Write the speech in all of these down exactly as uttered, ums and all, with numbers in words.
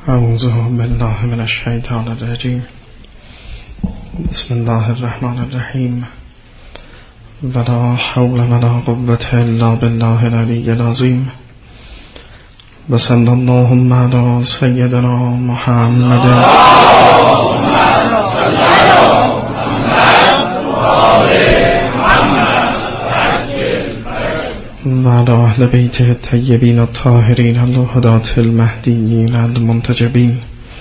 اعوذ بالله من الشیطان الرجیم. بسم الله الرحمن الرحیم. ولا حول ولا قوة الا بالله العلی العظیم. و صلی اللهم علی سیدنا محمد و علی اهل بیته الطیبین الطاهرین الهداة المهدیین المنتجبین،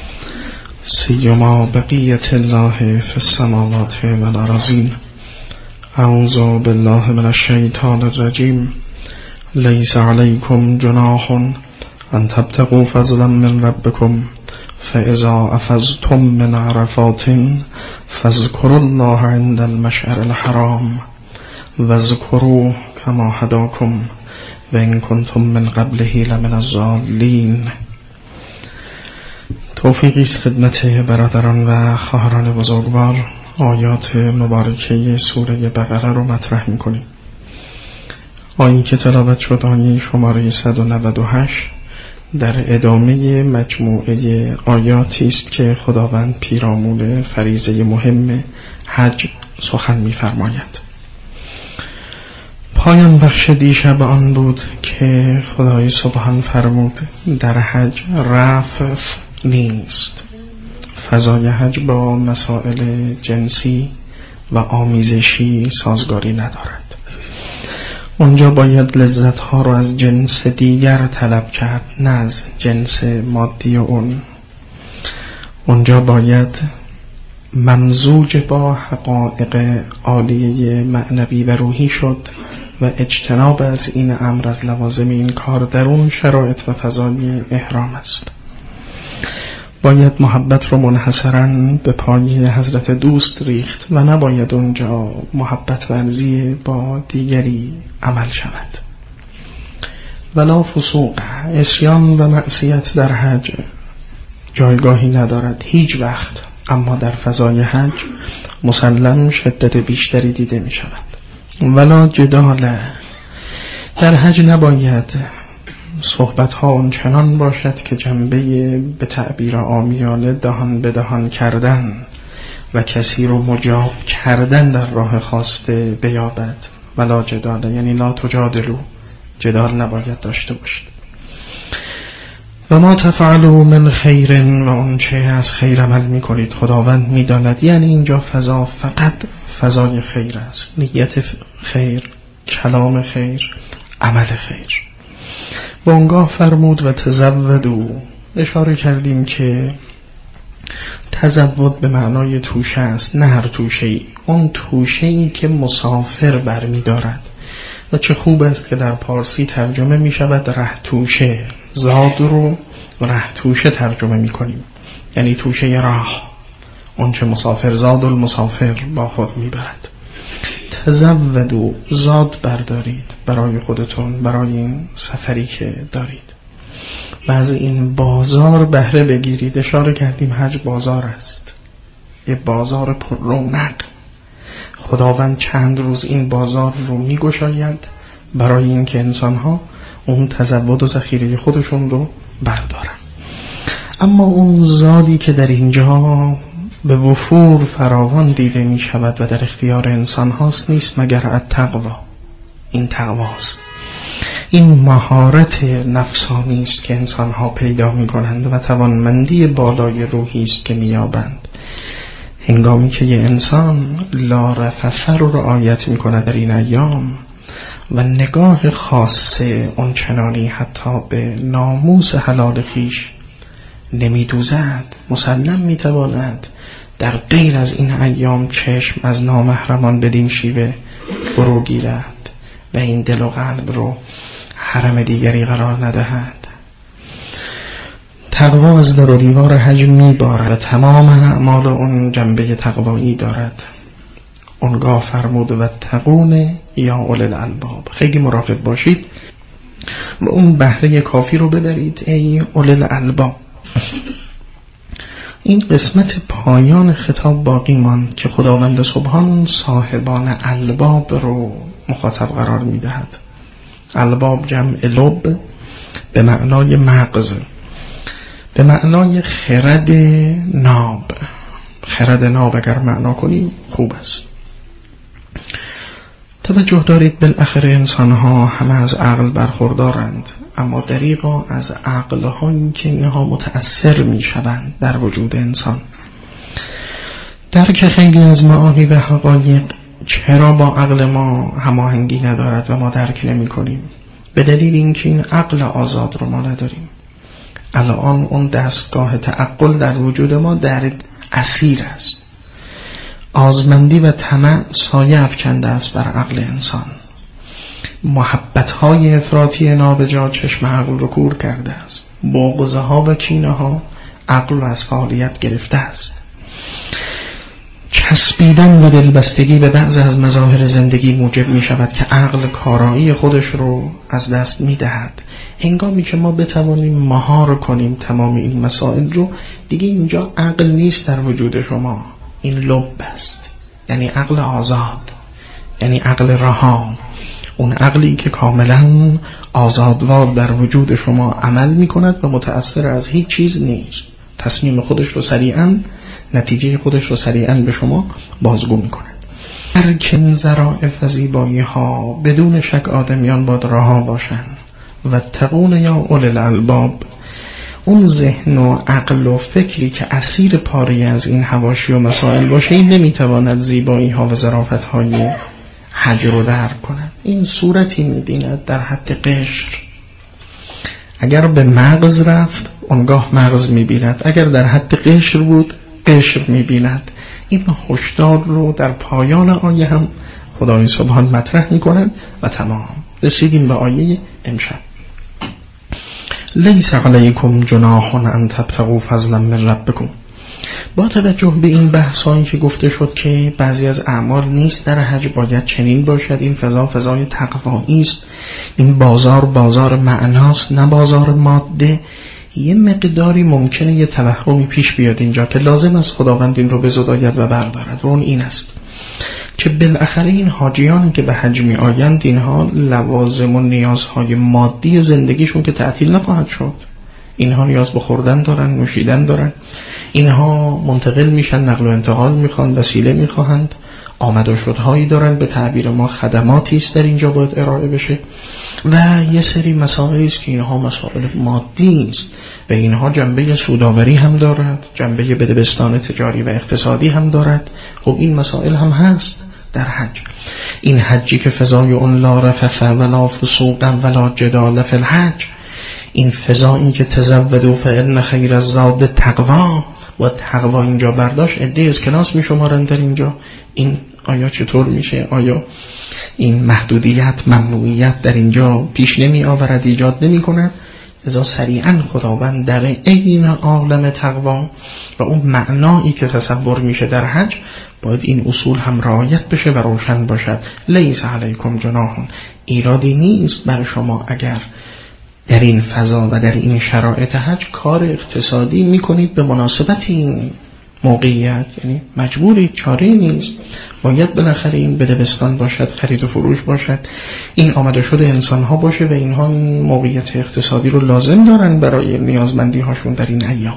سیما بقیة الله فی السماوات والارضین. اعوذ بالله من الشیطان الرجیم. لیس علیکم جناح ان تبتغوا فضلا من ربکم فاذا افضتم من عرفات فاذکروا الله عند المشعر الحرام واذکروه کما هداکم و ان کنتم من قبله لمن الضالین. توفیقی است خدمت برادران و خواهران بزرگوار. آیات مبارکه سوره بقره رو مطرح می‌کنیم. آیه که تلاوت شد آیه شماره صد و نود و هشت در ادامه مجموعه آیاتی است که خداوند پیرامون فریضه مهم حج سخن می‌فرماید. پایان بخش دیشب آن بود که خدای سبحان فرمود در حج رفث نیست. فضای حج با مسائل جنسی و آمیزشی سازگاری ندارد. اونجا باید لذت ها رو از جنس دیگر طلب کرد، نه از جنس مادی اون. اونجا باید ممزوج با حقایق عالیه معنوی و روحی شد و اجتناب از این امر از لوازم این کار در اون شرایط و فضای احرام است. باید محبت رو منحصراً به پای حضرت دوست ریخت و نباید اونجا محبت ورزی با دیگری عمل شود. ولا فسوق، عصیان و معصیت در حج جایگاهی ندارد هیچ وقت، اما در فضای حج مسلم شدت بیشتری دیده می شود. ولا جدال، در حج نباید صحبت ها اونچنان باشد که جنبه به تعبیر عامیانه دهان به دهان کردن و کسی رو مجاب کردن در راه خواسته بیابد. ولا جدال یعنی لا تجادلو، جدال نباید داشته باشید. و ما تفعلوا من خیر، و اون چه از خیر عمل میکنید خداوند میداند. یعنی اینجا فضا فقط فضای خیر است، نیت خیر، کلام خیر، عمل خیر. بانگاه فرمود و تزودوا. اشاره کردیم که تزود به معنای توشه است، نه هر توشه ای، اون توشه ای که مسافر برمی دارد. و چه خوب است که در پارسی ترجمه می شود ره توشه. زاد رو ره توشه ترجمه می کنیم، یعنی توشه راه، اون چه مسافر زاد المسافر با خود می برد. تزودوا، زاد بردارید برای خودتون، برای این سفری که دارید، و از این بازار بهره بگیرید. اشاره کردیم حج بازار است، یه بازار پر رونق. خداوند چند روز این بازار رو می گشاید برای این که انسانها اون تزود و ذخیره خودشون رو بردارن. اما اون زادی که در اینجا به وفور فراوان دیده می شود و در اختیار انسان هاست نیست مگر التقوا. این تقواست، این مهارت نفسانی است که انسان ها پیدا می کنند و توانمندی بالای روحی است که می یابند هنگامی که یه انسان لا رفث رو رعایت می کند در این ایام و نگاه خاصه اونچنانی حتی به ناموس حلال خیش نمی دوزد. مسلم می تواند در غیر از این ایام چشم از نامحرمان بدین شیوه فرو گیرد و این دل و قلب رو حرم دیگری قرار ندهد. تقوا از در و دیوار حج می بارد و تمام اعمال اون جنبه تقوایی دارد. اونگاه فرمود و تقون یا اولی الالباب، خیلی مراقب باشید و اون بهره کافی رو ببرید ای اولی الالباب. این قسمت پایان خطاب باقی ماند که خداوند سبحان صاحبان الباب رو مخاطب قرار می دهد. الباب جمع لب به معنای مغز. به معنای خرد ناب. خرد ناب اگر معنا کنیم خوب است. توجه دارید بالاخره انسان ها همه از عقل برخوردارند، اما دریغا از عقل هایی که اینها متأثر می شوند در وجود انسان. درک خیلی از معانی و حقایق چرا با عقل ما هماهنگی ندارد و ما درک نمی کنیم؟ به دلیل اینکه این عقل آزاد رو ما نداریم. الان اون دستگاه تعقل در وجود ما در اسیر است. آزمندی و طمع سایه افکنده است بر عقل انسان. محبت‌های افراطی نابجا چشم عقل رو کور کرده است. بغض‌ها و کینه‌ها عقل رو از فعالیت گرفته است. چسبیدن و دلبستگی به بعض از مظاهر زندگی موجب می شود که عقل کارایی خودش رو از دست می دهد. هنگامی که ما بتوانیم مهار کنیم تمام این مسائل رو، دیگه اینجا عقل نیست در وجود شما، این لب است. یعنی عقل آزاد، یعنی عقل رها، اون عقلی که کاملا آزادوار در وجود شما عمل می کند و متأثر از هیچ چیز نیست. تصمیم خودش رو سریعا، نتیجه خودش رو سریعا به شما بازگو می کند. هر کن ظرائف و زیبایی ها بدون شک آدمیان باید رها باشند و تقون یا اول الالباب. اون ذهن و عقل و فکری که اسیر پاری از این حواشی و مسائل باشه، این نمیتواند زیبایی ها و ظرافت های حج رو درک کند. این صورتی میبیند در حد قشر. اگر به مغز رفت اونگاه مغز میبیند، اگر در حد قشر بود قشر میبیند. این هشدار رو در پایان آیه هم خدای سبحان مطرح میکند و تمام. رسیدیم به آیه امشب. لیس علیکم جناح ان تبتغوا فضلا من ربکم. با توجه به این بحثایی که گفته شد که بعضی از اعمال نیست در حج باید چنین باشد، این فضا فضای تقوایی است، این بازار بازار معناست نه بازار ماده، یه مقداری ممکنه یه توهمی پیش بیاد اینجا که لازم است خداوند این رو بزداید و بردارد و اون این است که بالاخره این حاجیانی که به حج می آیند اینها لوازم و نیازهای مادی زندگیشون که تعطیل نخواهد شد. اینها نیاز به خوردن دارن، نوشیدن دارن، اینها منتقل میشن، نقل و انتقال میخوان، وسیله میخواهند، آمد و شدهایی دارن، به تعبیر ما خدماتی است در اینجا باید ارائه بشه و یه سری مسائلی است که اینها مسائل مادی است و اینها جنبه سوداوری هم دارد، جنبه بدبستان تجاری و اقتصادی هم دارد. خب این مسائل هم هست در حج. این حجی که فضای اون لا رفث ولا فسوق ولا جدال فی الحج، این فضا این که تزودوا فإن خیر الزاد تقوا، و تقوا اینجا برداشت عده از کلاس می شمارن در اینجا. این آیا چطور میشه؟ آیا این محدودیت ممنوعیت در اینجا پیش نمی آورد، ایجاد نمی کند؟ لذا سریعا خداوند در این عالم تقوا و اون معنایی که تصور میشه در حج باید این اصول هم رعایت بشه و روشن باشد. لیس علیکم جناح، ایرادی نیست بر شما اگر در این فضا و در این شرایط حج کار اقتصادی میکنید به مناسبت این موقعیت، یعنی مجبورید، چاره نیست، باید بالاخره این بدبستان باشد، خرید و فروش باشد، این آمده شده انسان ها باشه و اینها این موقعیت اقتصادی رو لازم دارن برای نیازمندی هاشون در این ایام.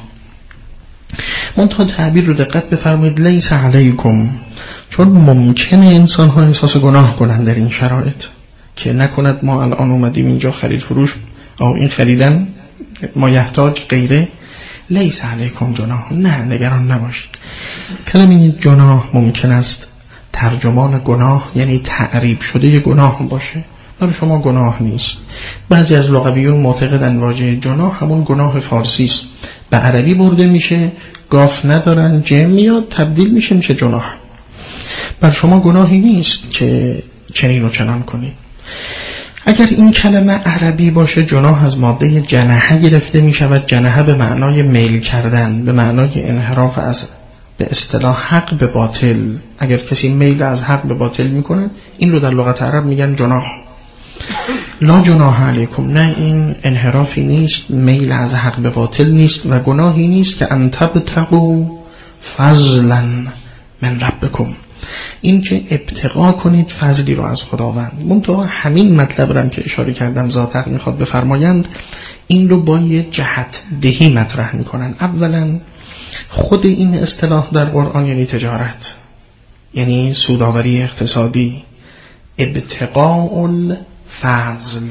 منتها تعبیر رو دقت بفرمایید، لیس علیکم، چون ممکنه انسان ها احساس گناه کنن در این شرایط که نکند ما الان اومدیم اینجا خرید فروش او این خریدن ما یحتاج غیره. لیس علیکم جناح، نه نگران نباشید. کلمه جناح ممکن است ترجمان گناه یعنی تعریب شده گناه باشه، برای شما گناه نیست. بعضی از لغویون معتقدن واژه جناح همون گناه فارسی است، به عربی برده میشه، گاف ندارن، جمع میاد تبدیل میشه میشه جناح. بر شما گناهی نیست که چنین و چنان کنید. اگر این کلمه عربی باشه، جناح از ماده جنحه گرفته می شود. جنحه به معنای میل کردن، به معنای انحراف از به اصطلاح حق به باطل. اگر کسی میل از حق به باطل می کند این رو در لغت عرب میگن جناح. لا جناح علیکم، نه این انحرافی نیست، میل از حق به باطل نیست و گناهی نیست که ان تبتغوا فضلا من ربکم، این که ابتغا کنید فضلی رو از خداوند. منتها همین مطلب رو که اشاره کردم ذات میخواد بفرمایند، این رو با یه جهت دهی مطرح میکنن. اولا خود این اصطلاح در قرآن یعنی تجارت، یعنی سوداوری اقتصادی، ابتغاء الفضل.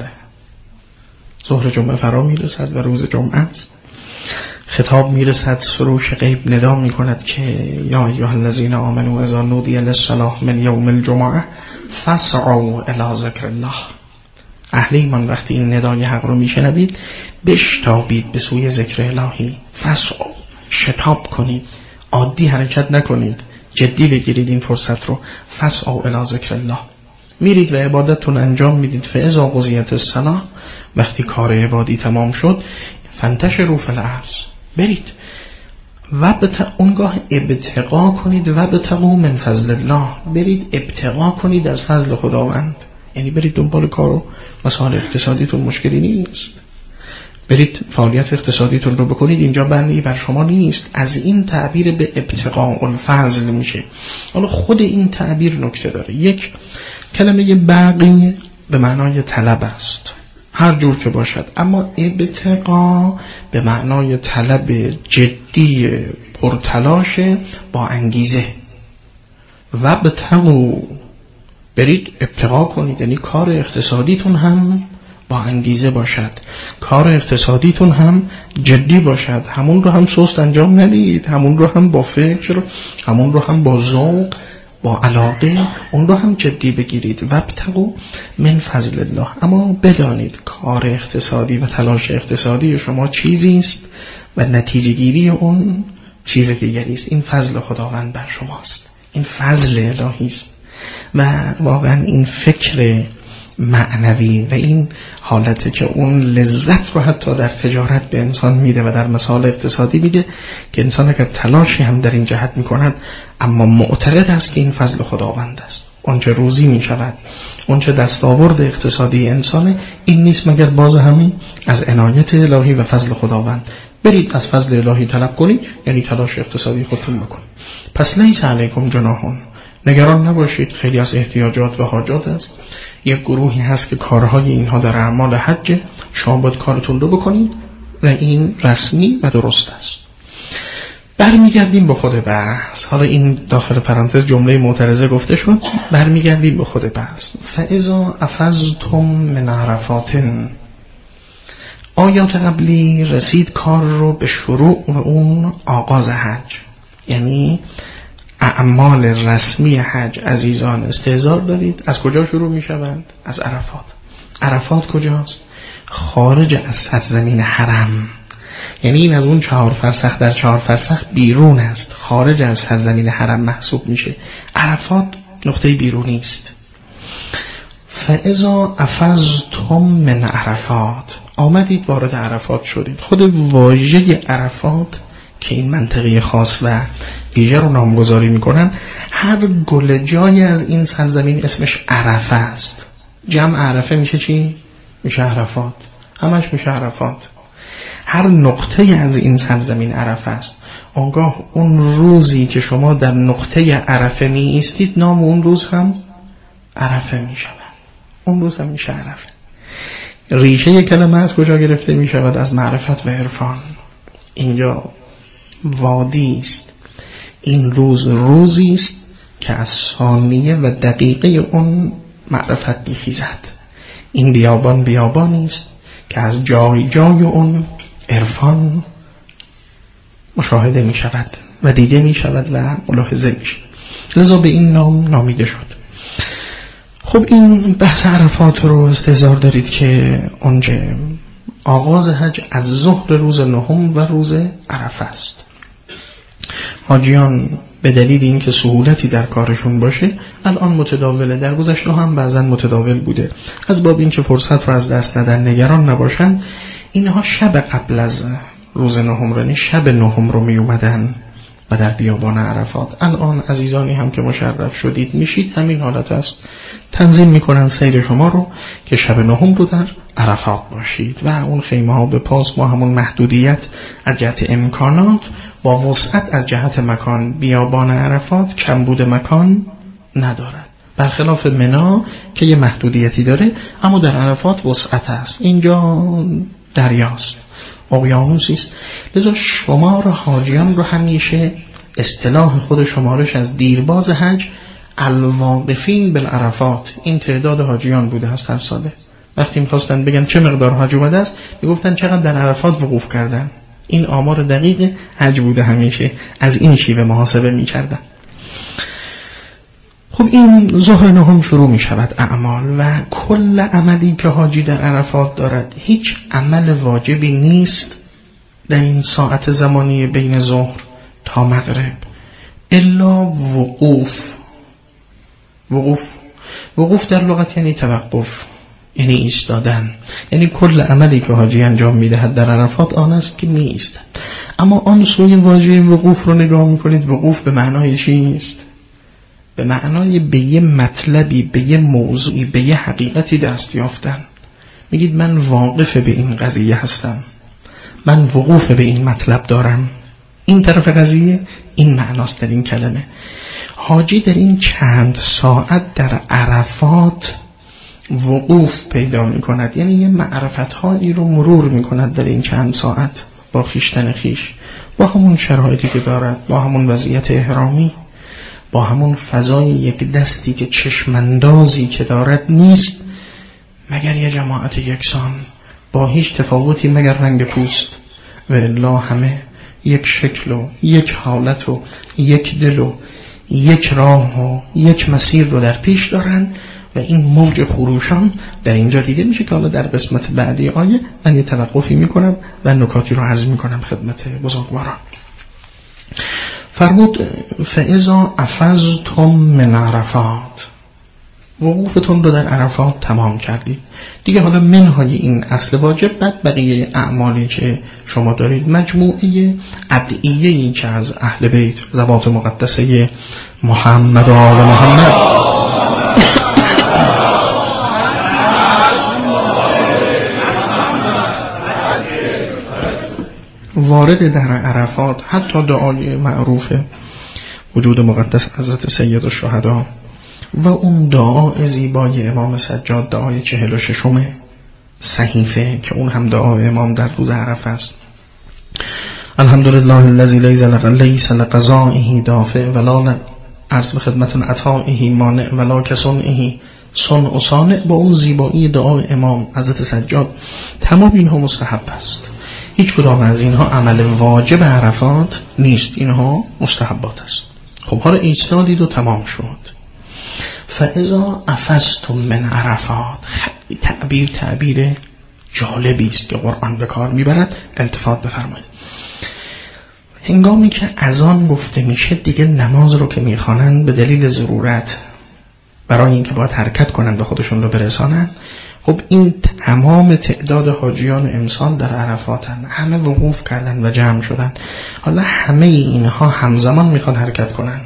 ظهر جمعه فرا میرسد و روز جمعه است، خطاب میرسد، سروش غیب ندا میکند که یا ایها الذین آمنوا اذا نودی للصلاة من یوم الجمعه فاسعوا الی ذکر الله. اهل ایمان وقتی این ندای حق رو میشنوید بشتابید به سوی ذکر الهی. فاسعوا، شتاب کنید، عادی حرکت نکنید، جدی بگیرید این فرصت رو. فاسعوا الی ذکر الله، میرید و عبادتتون انجام میدید. فاذا قضیت الصلاة، وقتی کار عبادی تمام شد، فانتشروا فی الارض، برید و بت... اونگاه ابتغا کنید و بتقوا من فضل الله، برید ابتغا کنید از فضل خداوند. یعنی برید دنبال کار و مسائل اقتصادیتون مشکلی نیست، برید فعالیت اقتصادیتون رو بکنید، اینجا بندی بر شما نیست. از این تعبیر به ابتغاء الفضل میشه. حالا خود این تعبیر نکته داره. یک، کلمه باقی به معنای طلب است، هر جور که باشد، اما ابتغا به معنای طلب جدی پرتلاش با انگیزه. و بتقوا، برید ابتغا کنید، یعنی کار اقتصادیتون هم با انگیزه باشد، کار اقتصادیتون هم جدی باشد، همون رو هم سست انجام ندید، همون رو هم با فکر، همون رو هم با ذوق، با علاقه اون رو هم جدی بگیرید. و ابتغوا من فضل الله، اما بدانید کار اقتصادی و تلاش اقتصادی شما چیزی است و نتیجه گیری اون چیز دیگری است. این فضل خداوند بر شماست، این فضل الهی است. و واقعا این فکر معنوی و این حالته که اون لذت رو حتی در تجارت به انسان میده و در مسائل اقتصادی میده که انسان اگر تلاشی هم در این جهت میکند اما معتقد است که این فضل خداوند است. اونچه روزی میشود، اونچه دستاورد اقتصادی انسانه، این نیست مگر باز همین از عنایت الهی و فضل خداوند. برید از فضل الهی طلب کنید، یعنی تلاش اقتصادی خودتون بکنید. پس لیس علیکم جناحون، نگران نباشید. خیلی از احتیاجات و حاجات است، یک گروهی هست که کارهای اینها در اعمال حج، شما باید کارتون رو بکنید و این رسمی و درست است. برمیگردیم به خود بحث. حالا این داخل پرانتز جمله معترضه گفته شد، برمیگردیم به خود بحث. فاذا افضتم من عرفات، آیات قبلی رسید کار رو به شروع و اون آغاز حج، یعنی اعمال رسمی حج. عزیزان استحضار دارید از کجا شروع می شوند؟ از عرفات. عرفات کجاست؟ خارج از سرزمین حرم، یعنی این از اون چهار فرسخ در چهار فرسخ بیرون است، خارج از سرزمین حرم محسوب میشه. عرفات نقطه بیرونی است. فاذا افضتم من عرفات، آمدید وارد عرفات شدید. خود واژه عرفات که این منطقه خاص و ویژه رو نامگذاری میکنن، هر گل جای از این سرزمین اسمش عرفه است. جمع عرفه میشه چی؟ میشه عرفات، همش میشه عرفات. هر نقطه از این سرزمین عرفه است. آنگاه اون روزی که شما در نقطه عرفه می ایستید، نام اون روز هم عرفه می شود. اون روز هم میشه عرفه. ریشه کلمه از کجا گرفته می شود؟ از معرفت و عرفان. اینجا وادی است، این روز روزی است که از ثانیه و دقیقه اون معرفت میخیزد. این بیابان بیابانی است که از جای جای اون عرفان مشاهده می شود و دیده می شود و ملاحظه می شود. لذا به این نام نامیده شد. خب این بحث عرفات رو استحضار دارید که اونجا آغاز حج از ظهر روز نهم و روز عرفه است. حاجیان به دلیل اینکه سهولتی در کارشون باشه الان متداوله، در گذشته هم بعضا متداول بوده. از باب اینکه فرصت رو از دست ندن، نگران نباشن، اینها شب قبل از روز نهم رو، یعنی شب نهم رو می اومدن و در بیابان عرفات. الان عزیزانی هم که مشرف شدید میشید، همین حالت است، تنظیم میکنن سیر شما رو که شب نهم رو در عرفات باشید و اون خیمه ها به پاس. ما همون محدودیت از جهت امکانات با وسعت از جهت مکان، بیابان عرفات کمبود مکان ندارد، برخلاف منا که یه محدودیتی داره، اما در عرفات وسعت است. اینجا دریاست، اقیانوسی است. لذا شمار حاجیان رو همیشه اصطلاح خود شمارش از دیرباز حج الواقفین بالعرفات، این تعداد حاجیان بوده هست هر ساله. وقتی می‌خواستن بگن چه مقدار حج اومده است، میگفتن چقدر در عرفات وقوف کردن. این آمار دقیق حج بوده، همیشه از این شیوه محاسبه می‌کردن. خب این ظهر نهم شروع می شود اعمال، و کل عملی که حاجی در عرفات دارد، هیچ عمل واجبی نیست در این ساعت زمانی بین ظهر تا مغرب الا وقوف. وقوف وقوف در لغت یعنی توقف، یعنی ایستادن. یعنی کل عملی که حاجی انجام میدهد در عرفات آن است که می ایستد. اما آن سوی واژه وقوف رو نگاه میکنید، وقوف به معنای چیست؟ به معنای به یه مطلبی، به یه موضوعی، به یه حقیقتی دست یافتن. میگید من واقف به این قضیه هستم، من وقوف به این مطلب دارم. این طرف قضیه این معناست در این کلمه. حاجی در این چند ساعت در عرفات وقوف پیدا می کند، یعنی یه معرفت هایی رو مرور می کند در این چند ساعت با خویشتن خویش، با همون شرایطی که دارد، با همون وضعیت احرامی، با همون فضای یک دستی که چشماندازی که دارد نیست مگر یه جماعت یکسان با هیچ تفاوتی مگر رنگ پوست، و الا همه یک شکل و یک حالت و یک دل و یک راه و یک مسیر رو در پیش دارن. و این موج خروشان در اینجا دیده میشه که حالا در قسمت بعدی آیه من یه توقفی میکنم و نکاتی رو عرض میکنم خدمت بزرگواران. فرمود فاذا افضتم من عرفات، وقوفتون رو در عرفات تمام کردید دیگه. حالا منهای این اصل واجب، بعد بقیه اعمالی که شما دارید، مجموعه ادعیه‌ای که از اهل بیت ذوات مقدسه محمد و آل محمد وارد در عرفات، حتی دعای معروف وجود مقدس حضرت سید الشهدا و اون دعای زیبای امام سجاد، دعای چهل و ششم صحیفه که اون هم دعای امام در روز عرفه است. الحمدلله الذی لیس لقضائه دافع ولا عرض به خدمتون عطائه مانع ولا کصنعه صنع صانع. با اون زیبایی دعای امام حضرت سجاد تمام اینها مستحب است. هیچ کدام از اینها عمل واجب عرفات نیست، اینها مستحبات است. خب حالا ایستادید و تمام شد. فاذا افضتم من عرفات، تعبیر تعبیر جالبی است که قرآن به کار میبرد، التفات بفرمایید. هنگامی که اذان گفته میشه دیگه نماز رو که میخوانن به دلیل ضرورت، برای اینکه باید حرکت کنن به خودشون رو برسانن، خب این تمام تعداد حاجیان امسال در عرفاتن، همه وقوف کردن و جمع شدن. حالا همه اینها همزمان میخوان حرکت کنن،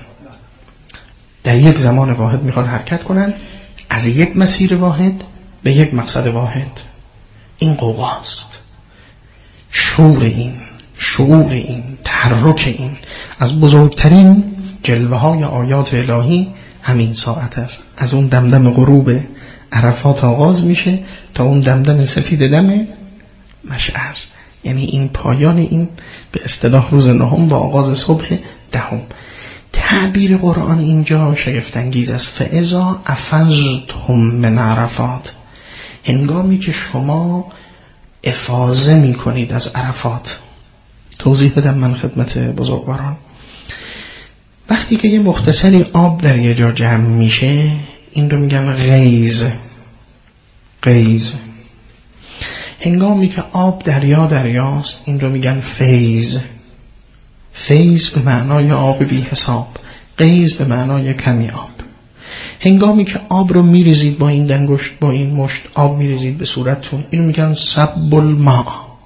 در یک زمان واحد میخوان حرکت کنن، از یک مسیر واحد به یک مقصد واحد. این قواست، شعور این شعور این تحرک این از بزرگترین جلوه های آیات الهی همین ساعت است. از اون دمدم غروب عرفات آغاز میشه تا اون دمدم سفید دم مشعر، یعنی این پایان این به اصطلاح روز نهم با آغاز صبح دهم. تعبیر قرآن اینجا شگفت انگیز است. فاذا افضتم من عرفات، هنگامی که شما افاضه میکنید از عرفات. توضیح بدم من خدمت بزرگواران. وقتی که یه مختصری آب در یه جا جمع میشه این رو میگن غیظ. غیظ. هنگامی که آب دریا دریاست این رو میگن فیض. فیض به معنای آب بی حساب، غیظ به معنای کمی آب. هنگامی که آب رو میریزید با این دنگشت، با این مشت آب میریزید به صورتتون، اینو میگن صب الماء.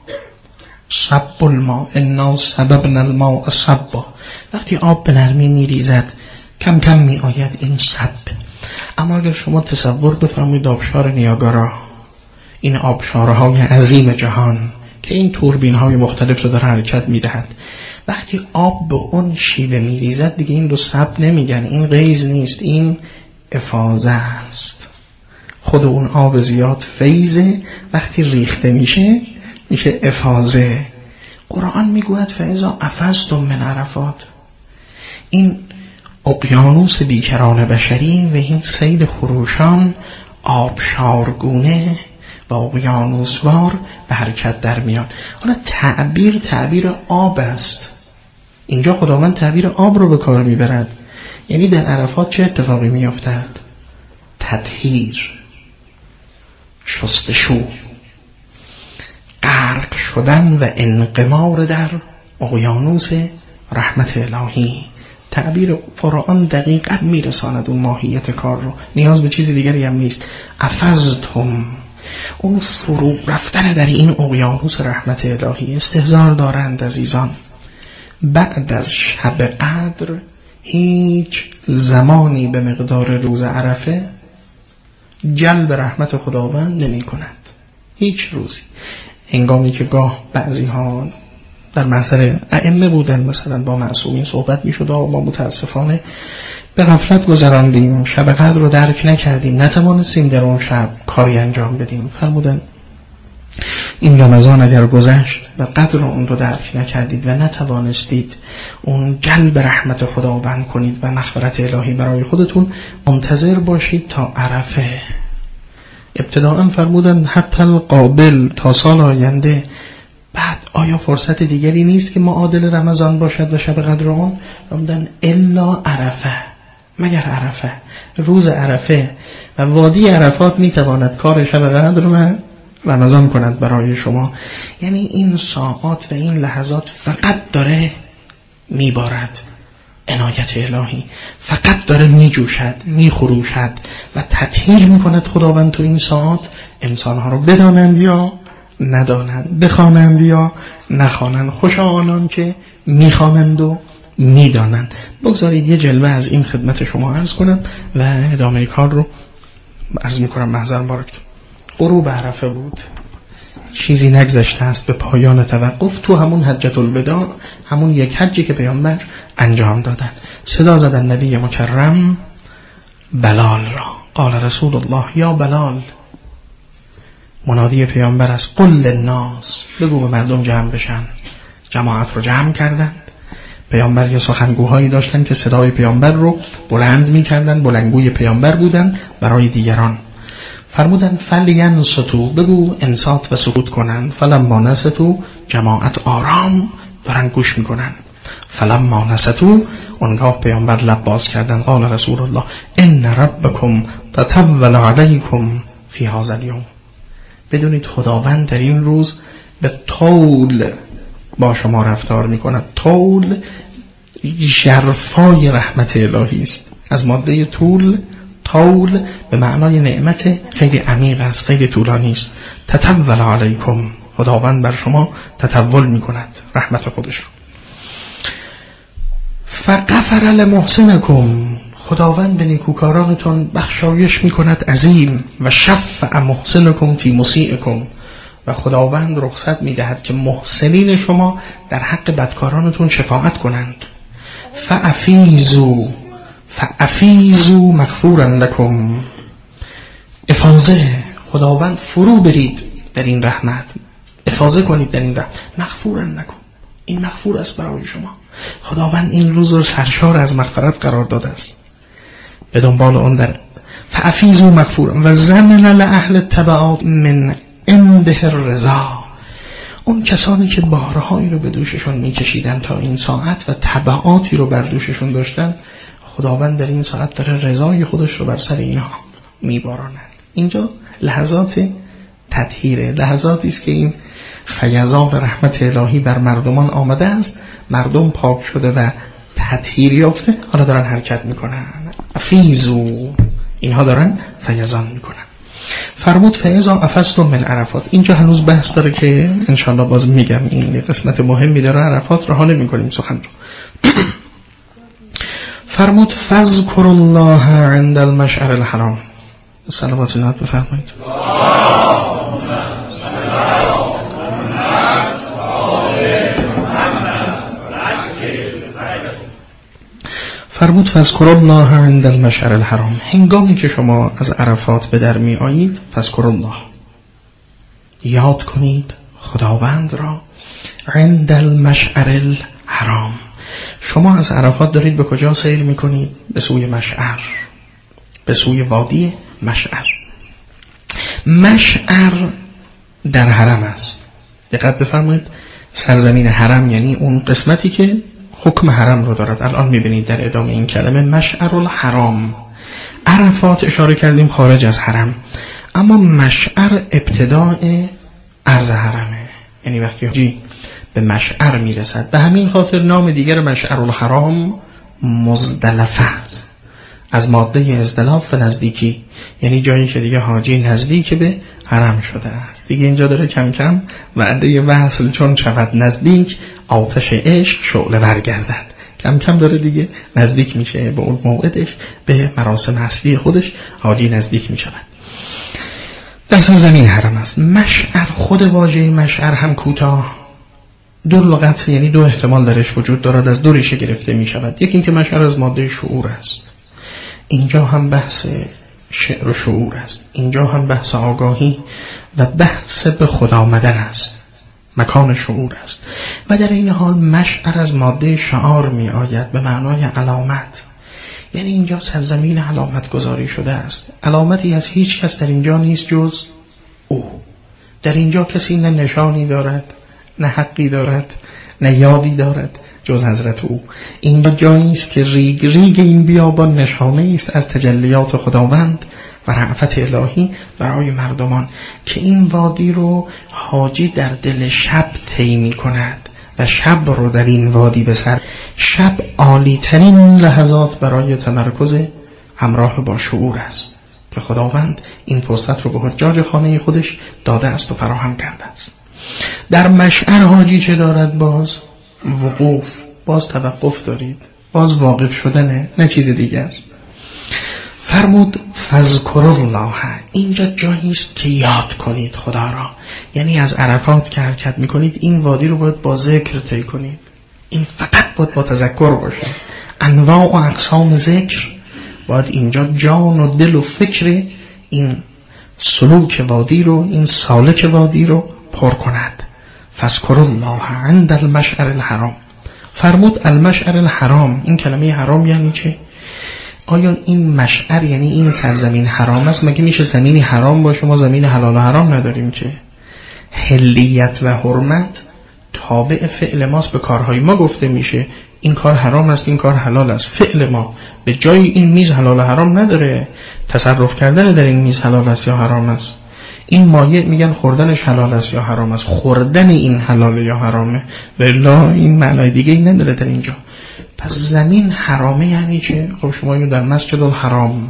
صب الماء انا صببنا الماء صبا. وقتی آب به نرمی میریزد کم کم می آید این صب. اما اگر شما تصور بفرمایید آبشار نیاگارا، این آبشارهای عظیم جهان که این توربین های مختلف رو داره حرکت میدهد. وقتی آب به اون شیوه میریزد دیگه این رو سب نمیگن، این غیظ نیست، این افاضه است. خود اون آب زیاد فیضه، وقتی ریخته میشه میشه افاضه. قرآن میگوید فاذا افضتم من عرفات. این اقیانوس بیکران بشری و این سیل خروشان آبشارگونه و اقیانوسوار به حرکت در میان. حالا تعبیر تعبیر آب است. اینجا خداوند تعبیر آب رو به کار میبرد. یعنی در عرفات چه اتفاقی میافتد؟ تطهیر، شستشو، غرق شدن و انقمار در اقیانوس رحمت الهی. تعبیر قرآن دقیقاً میرساند اون ماهیت کار رو، نیاز به چیز دیگری هم نیست. افضتم، اون فرو رفتن در این اقیانوس رحمت الهی. استحضار دارند عزیزان بعد از شب قدر هیچ زمانی به مقدار روز عرفه جلب رحمت خداوند نمی کند، هیچ روزی. هنگامی که گاه بعضی ها در محضر ائمه بودن مثلا با معصومین صحبت می شد و ما متاسفانه به غفلت گذراندیم، شب قدر رو درک نکردیم، نتوانستیم در اون شب کاری انجام بدیم. فرمودن این رمضان اگر گذشت و قدر اون رو درک نکردید و نتوانستید اون جلب رحمت خداوند کنید و مغفرت الهی برای خودتون، منتظر باشید تا عرفه. ابتداءً فرمودن حتی القابل، تا سال آینده. بعد آیا فرصت دیگری نیست که معادل رمضان باشد و شب قدر اون؟ فرمودن الا عرفه، مگر عرفه. روز عرفه و وادی عرفات میتواند کار شب قدر رو رمضان کند برای شما. یعنی این ساعات و این لحظات فقط داره میبارد عنایت الهی، فقط داره میجوشد، میخروشد و تطهیر میکند خداوند تو این ساعات. انسانها رو بدانند یا ندانند، بخوانند یا نخوانند. خوشا آنان که میخوانند و میدانند. بگذارید یه جلوه از این خدمت شما عرض کنم و ادامه کار رو عرض میکنم. محضر مبارکتون. غروب عرفه بود، چیزی نگذشته است به پایان توقف. تو همون حجة الوداع، همون یک حجی که پیامبر انجام دادن، صدا زدن نبی مکرم بلال را. قال رسول الله یا بلال، منادی پیامبر از قل للناس، بگو به مردم جمع بشن. جماعت رو جمع کردند. پیامبر یه سخنگوهایی داشتن که صدای پیامبر رو بلند می کردن، بلندگوی پیامبر بودن برای دیگران. فرمودن فلینصتو، بگو انصات و سکوت کنن. فلما نصتو، جماعت آرام دارن گوش میکنن. فلما نصتو، اونگاه پیامبر لب باز کردن. قال رسول الله ان ربکم تطول علیکم فی هذا الیوم، بدونید خداوند در این روز به طول با شما رفتار میکند. طول ژرفای رحمت الهی است. از ماده طول، طول به معنای نعمت خیلی عمیق است، خیلی طولانی است. تطول علیکم، خداوند بر شما تطول میکند رحمت خودش رو. فغفر لمحسنکم، خداوند به نیکوکارانتون بخشایش میکند عظیم. و شفع محسنکم فی مسیئکم، و خداوند رخصت میدهد که محسنین شما در حق بدکارانتون شفاعت کنند. فافیزو فافیزو مغفورا لکم، افاضه، خداوند فرو برید در این رحمت، افاضه کنید در این رحمت. مغفورا لکم، این مغفور است برای شما. خداوند این روز رو سرشار از مغفرت قرار داده است. به دنبال اون در فافیزو مغفورا و زمن لاهل التبعات من عنده الرضا، اون کسانی که بارهایی رو به دوششون میکشیدن تا این ساعت و تبعاتی رو بر دوششون داشتن، خداوند در این ساعت داره رضای خودش رو بر سر اینها میباراند. اینجا لحظات تطهیره، لحظاتی است که این فیضان رحمت الهی بر مردمان آمده است. مردم پاک شده و تطهیر یافته، حالا دارن حرکت میکنن. افیزو، اینها دارن فیضان میکنن. فرمود فاذا افضتم من عرفات. اینجا هنوز بحث داره که انشاءالله باز میگم، این قسمت مهمی داره. عرفات رو حالا میکنیم سخن رو. فرمود فذکروا الله عند المشعر الحرام. صلوات الله بفرمایید. فرمود فاذکروا الله عند المشعر الحرام. هنگامی که شما از عرفات به در می آیید، فاذکروا الله، یاد کنید خداوند را عند المشعر الحرام. شما از عرفات دارید به کجا سیر می کنید؟ به سوی مشعر، به سوی وادی مشعر. مشعر در حرم است. دقت بفرمایید، سرزمین حرم یعنی اون قسمتی که حکم حرم رو دارد. الان میبینید در ادامه این کلمه مشعر الحرام. عرفات اشاره کردیم خارج از حرم، اما مشعر ابتداء عرض حرمه، یعنی وقتی حاجی به مشعر میرسد. به همین خاطر نام دیگر مشعر الحرام مزدلفه است، از ماده ازدلاف و نزدیکی، یعنی جایی که دیگه حاجی نزدیک به حرم شده است. دیگه اینجا داره کم کم وعده وصل چون شود نزدیک، آتش عشق شعله برگردد. کم کم داره دیگه نزدیک میشه به اون موعدش، به مراسم اصلی خودش حاجی نزدیک میشود. در سرزمین حرم است. مشعر، خود واژه مشعر هم کوتاه دو لغت، یعنی دو احتمال درش وجود دارد، از دو ریشه گرفته می شود. یکی اینکه مشعر از ماده شعور است، اینجا هم بحث شعر و شعور است، اینجا هم بحث آگاهی و بحث به خدا آمدن است، مکان شعور است. و در این حال مشعر از ماده شعار می آید به معنای علامت، یعنی اینجا سرزمین علامت گذاری شده است. علامتی از هیچ کس در اینجا نیست جز او. در اینجا کسی نه نشانی دارد، نه حقی دارد، نه یادی دارد جز حضرت او. اینجا جایی است که ریگ ریگ این بیابان نشانه است از تجلیات خداوند و رأفت الهی برای مردمان، که این وادی رو حاجی در دل شب طی می کند و شب رو در این وادی بسر. شب عالی ترین لحظات برای تمرکز همراه با شعور است که خداوند این فرصت رو به حجاج خانه خودش داده است و فراهم کرده است. در مشعر حاجی چه دارد؟ باز وقوف، باز توقف دارید، باز واقف شدنه، نه چیز دیگر. فرمود فاذکروا الله، اینجا جایی است که یاد کنید خدا را، یعنی از عرفات که حرکت میکنید این وادی رو باید با ذکر طی کنید. این فقط باید با تذکر باشه. انواع و اقسام ذکر باید اینجا جان و دل و فکر این سلوک وادی رو، این سالک وادی رو پر کند. فاذکروا الله عند المشعر الحرام. فرمود المشعر الحرام، این کلمه حرام یعنی چه؟ آیا این مشعر یعنی این سرزمین حرام است؟ مگه میشه زمینی حرام باشه ما زمین حلال و حرام نداریم که؟ حلیت و حرمت تابع فعل ماست، به کارهای ما گفته میشه این کار حرام است، این کار حلال است. فعل ما به جای این میز حلال و حرام نداره، تصرف کردن در این میز حلال است یا حرام است. این مایع میگن خوردنش حلال است یا حرام است، خوردن این حلال یا حرامه، بلا این معنای دیگه ای نداره در اینجا. پس زمین حرامه یعنی چه؟ خب شما اینو در مسجد الحرام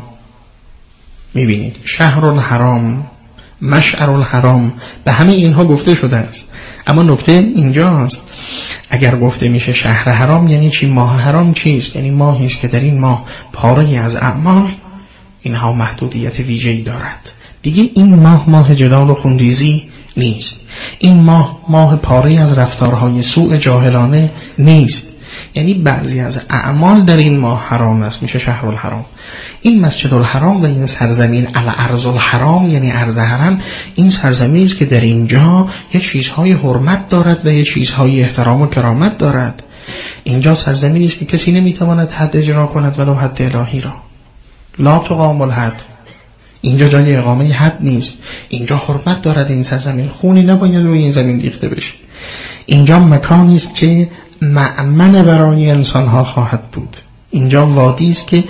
میبینید، شهر الحرام، مشعر الحرام، به همه اینها گفته شده است. اما نکته اینجاست، اگر گفته میشه شهر حرام یعنی چی؟ ماه حرام چیست؟ یعنی ماهی است که در این ماه پاره از اعمال اینها محدودیت ویژه‌ای دارد. دیگه این ماه ماه جدال و خونریزی نیست، این ماه ماه پاره از رفتارهای سوء جاهلانه نیست. یعنی بعضی از اعمال در این ماه حرام است، میشه شهر الحرام. این مسجد الحرام و این سرزمین الارض الحرام یعنی ارض حرم، این سرزمینی است که در اینجا یه چیزهای حرمت دارد و یه چیزهای احترام و کرامت دارد. اینجا سرزمینی است که کسی نمیتواند حد اجرا کند ولو حد الهی را. لا تقام الحد، اینجا جای اقامه حد نیست. اینجا حرمت دارد این سرزمین، خونی نباید روی این زمین ریخته بشه. اینجا مکانی است که مأمن برای انسان ها خواهد بود. اینجا وادی است که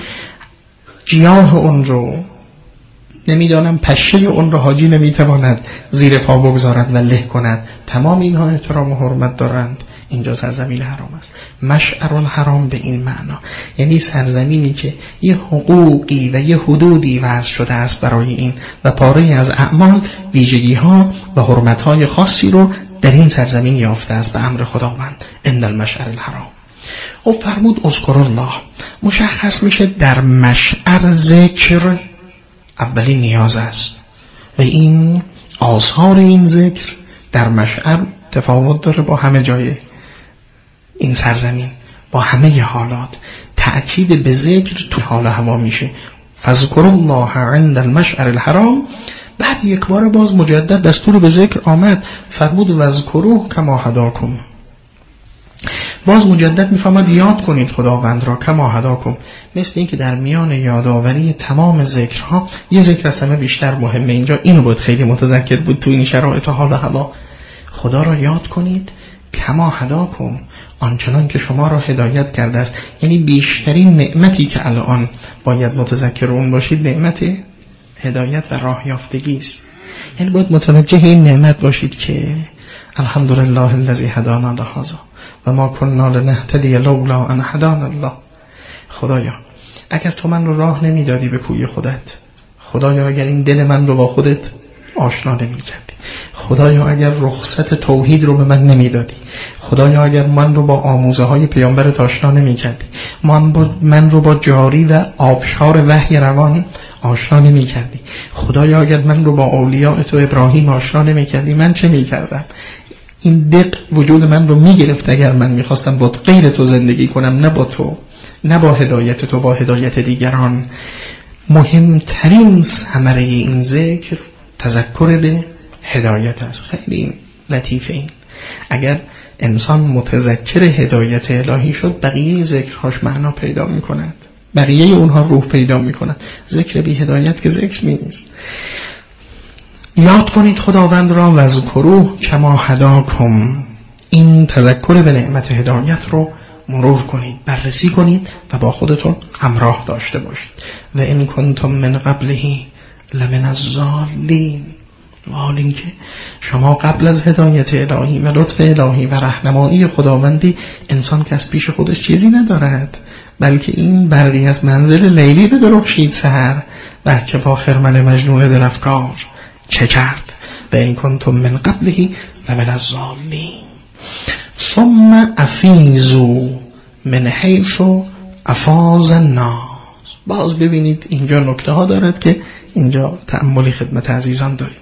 گیاه اون رو نمیدانم پشه اون رو حاجی نمیتواند زیر پا بگذارد و له کند. تمام اینها احترام و حرمت دارند. اینجا سرزمین حرام است. مشعر الحرام به این معنا یعنی سرزمینی که یه حقوقی و یه حدودی وضع شده است برای این و پاره از اعمال ویژگی ها و حرمت های خاصی رو در این سرزمین یافته است به امر خداوند. عند المشعر الحرام. او فرمود اذکر الله، مشخص میشه در مشعر ذکر اولین نیاز است و این آثار این ذکر در مشعر تفاوت داره با همه جای این سرزمین. با همه حالات. تأکید به ذکر تو حال هوا میشه. فذکروا الله عند المشعر الحرام. بعد یک بار باز مجدد دستور به ذکر آمد، فرمود وذکروه کما هداکم. باز مجدد میفرماد یاد کنید خداوند را کما هداکم. مثل این که در میان یادآوری تمام ذکرها یه ذکر از همه بیشتر مهمه. اینجا اینو بود خیلی متذکر بود تو این شرایط حال هوا. خدا را یاد کنید کما هداکم، آنچنان که شما را هدایت کرده است. یعنی بیشترین نعمتی که الان باید متذکر اون باشید نعمت هدایت و راه یافتگی است. یعنی باید متوجه این نعمت باشید که الحمدلله الذی هدانا لهذا و ما کنا لنهتدی لولا ان هدانا الله. خدایا اگر تو من رو راه نمیدادی به کوی خودت، خدایا اگر این دل من رو با خودت آشنا نمی‌کردی، خدایا اگر رخصت توحید رو به من نمیدادی، خدایا اگر من رو با آموزه های پیامبرت آشنا نمی‌کردی، من, با من رو با جاری و آبشار وحی روان آشنا نمی‌کردی، خدایا اگر من رو با اولیاء تو ابراهیم آشنا نمی‌کردی، من چه می‌کردم؟ این دق وجود من رو می‌گرفت اگر من می‌خواستم با غیر تو زندگی کنم، نه با تو، نه با هدایت تو، با هدایت دیگران. مهمترین ثمره این ذکر تذکر به هدایت است. خیلی لطیفه این. اگر انسان متذکر هدایت الهی شد، بقیه ذکرهاش معنا پیدا می‌کند، بقیه اونها روح پیدا می‌کند. ذکر بی هدایت که ذکر نیست. یاد کنید خداوند را وذکروه کما هداکم. این تذکر به نعمت هدایت رو مرور کنید، بررسی کنید و با خودتون همراه داشته باشید. و ان کنتم من قبله لمن الضالین. و حال اینکه شما قبل از هدایت الهی و لطف الهی و راهنمایی خداوندی، انسان که از پیش خودش چیزی ندارد، بلکه این برقی از منزل لیلی به درخشید سحر و که با خرمن مجنون دل افکار چه کرد. و این کنتم من قبله لمن الضالین ثم افیزوا من حیث افاض الناس. باز ببینید اینجا نکته ها دارد که اینجا تأملی خدمت عزیزان داریم.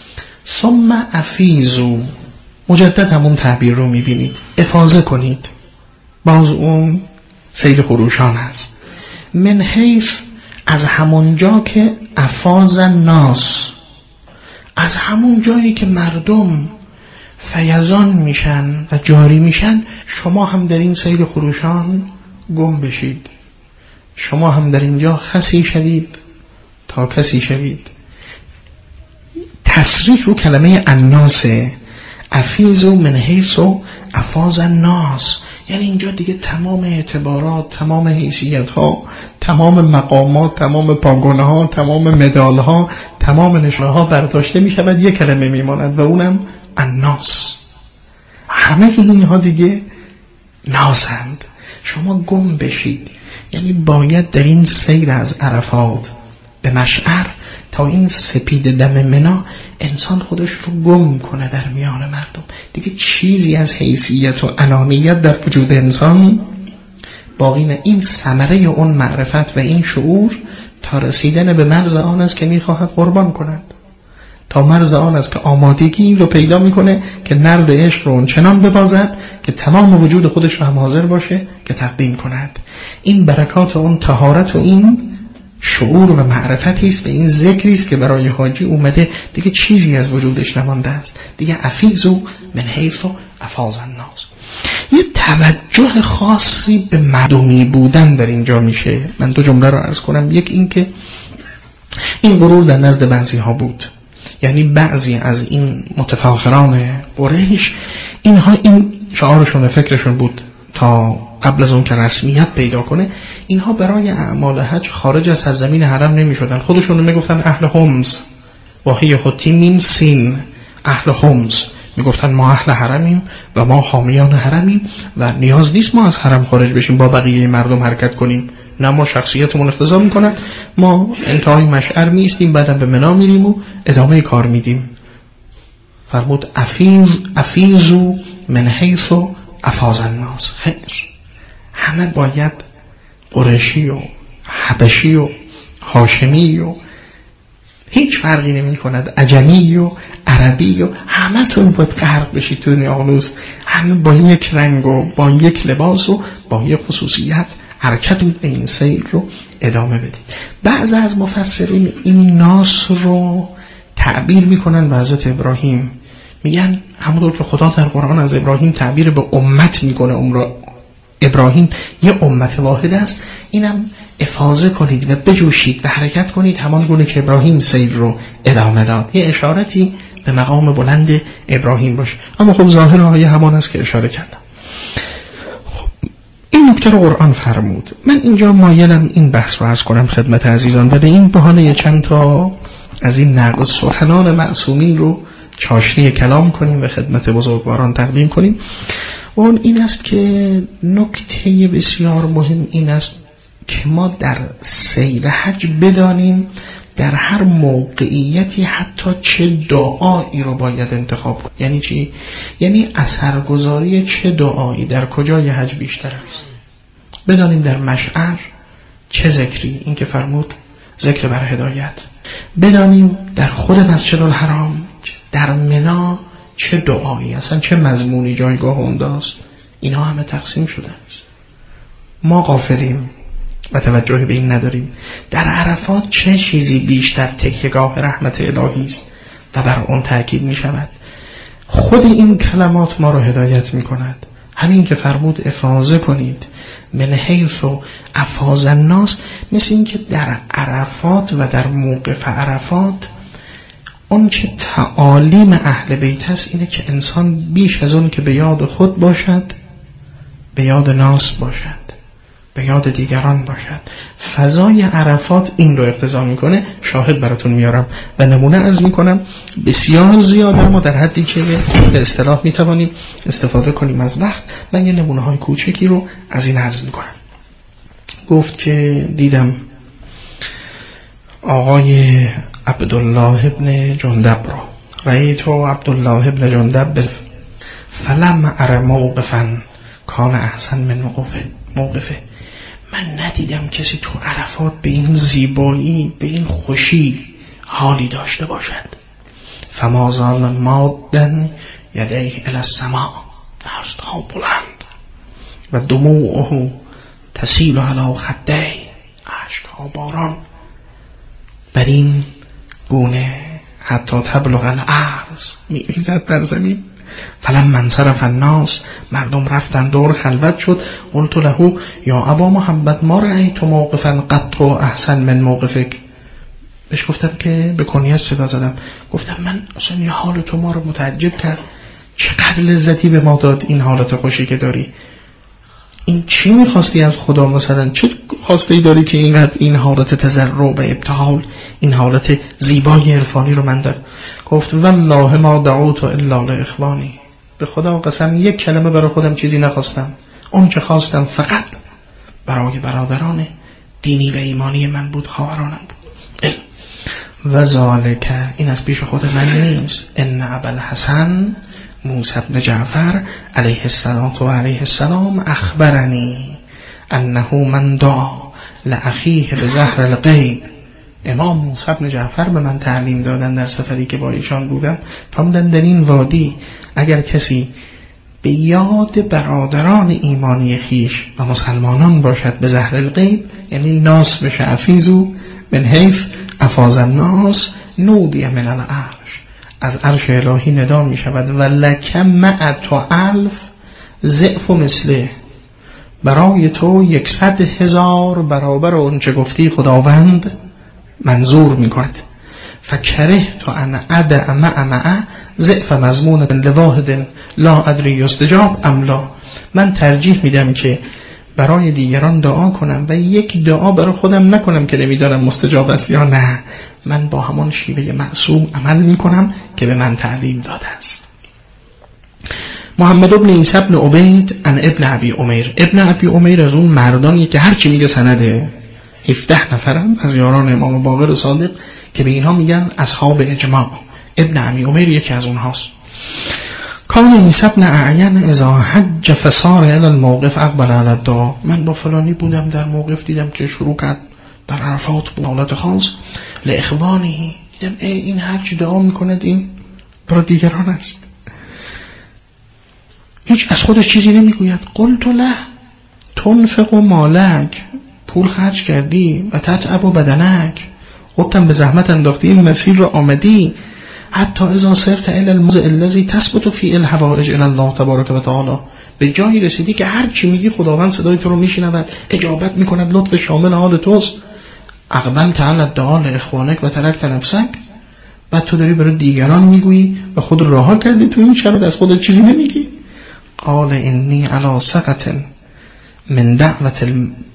ثم افیزوا، مجدد همون تعبیر رو میبینید، افاضه کنید. باز اون سیل خروشان هست. من حیث، از همون جا که افاض الناس، از همون جایی که مردم فیضان میشن و جاری میشن، شما هم در این سیل خروشان گم بشید. شما هم در اینجا خسی شوید تا کسی شوید. تصریح رو کلمه الناس، افیزوا من حیث افاض الناس، یعنی اینجا دیگه تمام اعتبارات، تمام حیثیت ها، تمام مقامات، تمام پاگونه ها، تمام مدال ها، تمام نشانه ها برداشته می شود، یک کلمه می ماند و اونم الناس. همه اینها دیگه نازند. شما گم بشید. یعنی باید در این سیر از عرفات به مشعر تا این سپید دم منا انسان خودش رو گم کنه در میان مردم. دیگه چیزی از حیثیت و انانیت در وجود انسان باقی نه. این ثمره اون معرفت و این شعور تا رسیدن به مرز آن است که میخواهد قربان کند، تا مرز آن است که آمادگی رو پیدا میکنه که نرد عشق رو اونچنان ببازد که تمام وجود خودش رو هم حاضر باشه که تقدیم کند. این برکات اون طهارت و این شعور و معرفتی است و این ذکری است که برای حاجی اومده. دیگه چیزی از وجودش نمانده است. دیگه افیزوا من حیث افاض الناس. یه توجه خاصی به مردمی بودن در اینجا میشه. من دو جمله رو عرض کنم. یک این که این غرور در نزد بعضی ها بود، یعنی بعضی از این متفاخران قریش، اینها این شعارشون فکرشون بود تا قبل از اون که رسمیت پیدا کنه، اینها برای اعمال حج خارج از سرزمین حرم نمی شدن. خودشون می گفتن اهل حمص، واهی خودتی میم سین، اهل حمص. می گفتن ما اهل حرمیم و ما حامیان حرمیم و نیاز نیست ما از حرم خارج بشیم با بقیه مردم حرکت کنیم. نه، ما شخصیتمون اقتضا میکنن، ما انتهای مشعر میستیم، بعدم به منا میریم و ادامه کار میدیم. فرمود افیز افیزوا من حیث افاض الناس. خیر، همه باید قریشی و حبشی و هاشمی و هیچ فرقی نمی کند عجمی و عربی و همه تون باید غرق بشید تو این اقیانوس، همه با یک رنگ و با یک لباس و با یک خصوصیت حرکت این سیر رو ادامه بدید. بعض از مفسرین این ناس رو تعبیر میکنن به حضرت ابراهیم، میگن همونطور که خدا در قرآن از ابراهیم تعبیر به امت میکنه، عمر ابراهیم یه امت واحد است، اینم افاضه کنید و بجوشید و حرکت کنید همان گونه که ابراهیم سیر رو ادامه داد. یه اشارتی به مقام بلند ابراهیم باشه، اما خب ظاهر آیه همان است که اشاره کردم. این نکته رو قرآن فرمود. من اینجا مایلم این بحث رو عرض کنم خدمت عزیزان و به این بهانه چند تا از این نقض سخنان معصومین رو چاشنی کلام کنیم و خدمت بزرگواران تقدیم کنیم. و اون این است که نکته بسیار مهم این است که ما در سیر حج بدانیم در هر موقعیتی حتی چه دعایی رو باید انتخاب کنیم. یعنی چی؟ یعنی اثرگذاری چه دعایی در کجای حج بیشتر است. بدانیم در مشعر چه ذکری، این که فرمود ذکر بر هدایت. بدانیم در خود مسجد الحرام در منی چه دعایی، اصلا چه مضمونی جایگاه اونجاست. اینا همه تقسیم شده است. ما غافلیم و توجه به این نداریم. در عرفات چه چیزی بیشتر تکیهگاه رحمت الهی است و بر اون تاکید می شود. خود این کلمات ما رو هدایت می کند. همین که فرمود افاضه کنید من حیث و افاض الناس، مثل این که در عرفات و در موقف عرفات اون که تعالیم اهل بیت هست اینه که انسان بیش از اون که به یاد خود باشد به یاد ناس باشد، به یاد دیگران باشد. فضای عرفات این رو اقتضا میکنه. شاهد براتون میارم و نمونه عرض میکنم بسیار زیاد، اما در حدی که به اصطلاح میتوانیم استفاده کنیم از وقت. من یه نمونه های کوچکی رو از این عرض میکنم. گفت که دیدم آقای عبدالله ابن جندب رو رأیت و عبدالله ابن جندب فلم ار موقفا کان احسن من موقفه موقفه من ندیدم کسی تو عرفات به این زیبایی، به این خوشی حالی داشته باشد. فما زال مادن یدیه الی السماء، دستها بلند و دموعه تسیل علی خدیه، اشکها باران بر این گونه حتی تبلغ الارض، میریزد بر زمین. فلم من صرف الناس، مردم رفتن دور خلوت شد. قلت له یا ابا محمد ما رأیت موقفا قط احسن من موقفک. بهش گفتم که به کنیت صدا زدم، گفتم من اصلا یه حال تو ما رو متعجب کرد، چقدر لذتی به ما داد این حالت خوشی که داری. این چی میخواستی از خدا؟ مثلا چه خواسته داری که اینقدر این حالت تضرع و ابتهال، این حالت زیبای عرفانی رو من دارم؟ گفت والله ما دعوت الا لاخوانی، به خدا قسم یک کلمه برای خودم چیزی نخواستم، اون چه خواستم فقط برای برادران دینی و ایمانی من بود، خواهرانم بود. و ذالک، این از پیش خود من نیست، ان ابوالحسن موسی بن جعفر علیه السلام و علیه السلام اخبرنی انه من دعا لاخیه به زهر الغیب. امام موسی بن جعفر به من تعلیم دادن در سفری که با ایشان بودم، فرمودن در این وادی اگر کسی به یاد برادران ایمانی خیش و مسلمانان باشد به زهر الغیب، یعنی ناس بشه افیزو من حیث افاض الناس نودی من العرش، از عرش الهی ندا می شود و لک مئت الف ضعف مثله، برای تو یکصد هزار برابر اون چه گفتی خداوند منظور می کند. فکره تو ان ادع مع مع ضعف مضمون لواحد لا ادری یستجاب ام لا. من ترجیح میدم که برای دیگران دعا کنم و یک دعا برای خودم نکنم که نمیدارم مستجاب است یا نه. من با همان شیوه معصوم عمل میکنم که به من تعلیم داده است. محمد ابن عیسی ابن عبید ان ابن ابی عمیر، ابن ابی عمیر از اون مردانی که هرچی میگه سنده، هفده نفرم از یاران امام باقر صادق که به اینها میگن اصحاب اجماع. ابن ابی عمیر یکی از اونهاست. کان عیسی ابن اعین اذا حج فصار الى الموقف اقبل على الدعا. من با فلانی بودم در موقف دیدم که شروع کرد بر عرفات به حالت خاص لاخوانه دیدم این هرچی دعا میکند این برای دیگران است، هیچ از خودش چیزی نمیگوید. قلت له تنفق و مالک، پول خرج کردی و تتعب و بدنک، خودتم به زحمت انداختی این مسیر رو آمدی، حتی اذا صرت الى الموضع الذي تثبت فی الحوائج الى الله تبارک و تعالی، به جایی رسیدی که هر چی میگی خداوند صدای تو رو میشنود، اجابت میکند، لطف شامل حال توست. اقبلت علی الدعاء لاخوانک و ترکت نفسک، بعد تو داری برای دیگران میگویی و خود رو رها کردی تو این شرایط، از خودت چیزی نمیگی. قال انی علی سقط من دعوت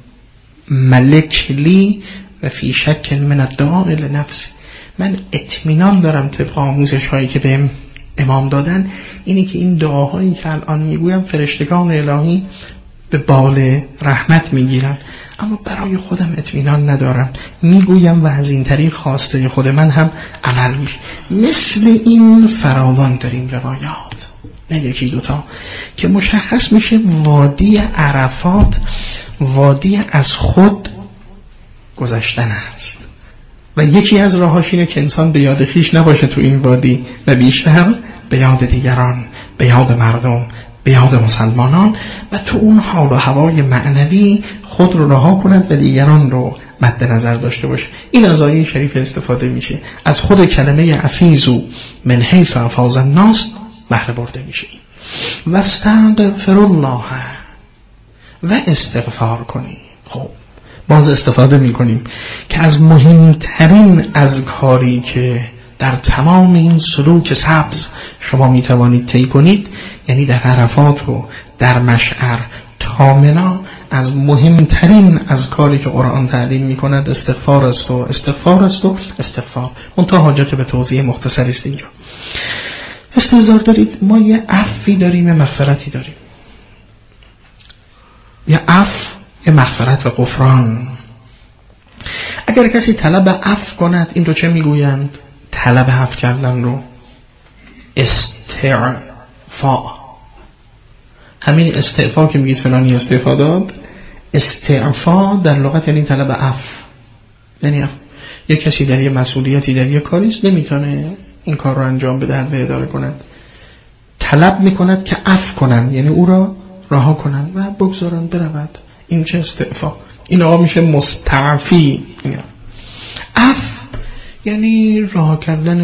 الملک لی و فی شک من الدعاء لنفسی، من اطمینان دارم طبق آموزش هایی که به امام دادن اینی که این دعاهایی که الان میگویم فرشتگان الهی به بال رحمت میگیرن، اما برای خودم اطمینان ندارم، میگویم و از این طریق خواسته خود من هم عمل میشه. مثل این فراوان داریم روایات، نه یکی دوتا، که مشخص میشه وادی عرفات وادی از خود گذشتن است و یکی از راهاش اینه که انسان به یاد خیش نباشه تو این وادی و بیشتر به یاد دیگران، به یاد مردم، به یاد مسلمانان، و تو اون حال و هوای معنوی خود رو رها کند و دیگران رو مد نظر داشته باشه. این از آیه شریف استفاده میشه، از خود کلمه افیزو من حیث افاض الناس بهره برده میشه. و استغفر الله و استغفار کنی. خب باز استفاده میکنیم که از مهمترین از کاری که در تمام این سلوک سبز شما میتوانید طی کنید، یعنی در عرفات و در مشعر تا منا، از مهمترین از کاری که قرآن تعلیم میکند استغفار است و استغفار است و استغفار. اون تا حاجت به توضیح مختصری است اینجا. استحضار دارید ما یه عفوی داریم، یه مغفرتی داریم. یه عفو، یه مغفرت و غفران. اگر کسی طلب عفو کند، این رو چه میگویند؟ طلب عفو کردن رو استعفا. همین استعفا که میگید فلانی استعفا داد، استعفا در لغت یعنی طلب عفو. یعنی یه کسی در یه مسئولیتی در یه کاریست نمیتونه این کار رو انجام بده و اداره کند، طلب میکند که عفو کنن، یعنی او را رها کنن و بگذارن برود. این چه استعفا؟ این آقا میشه مستعفی. عفو یعنی رها کردن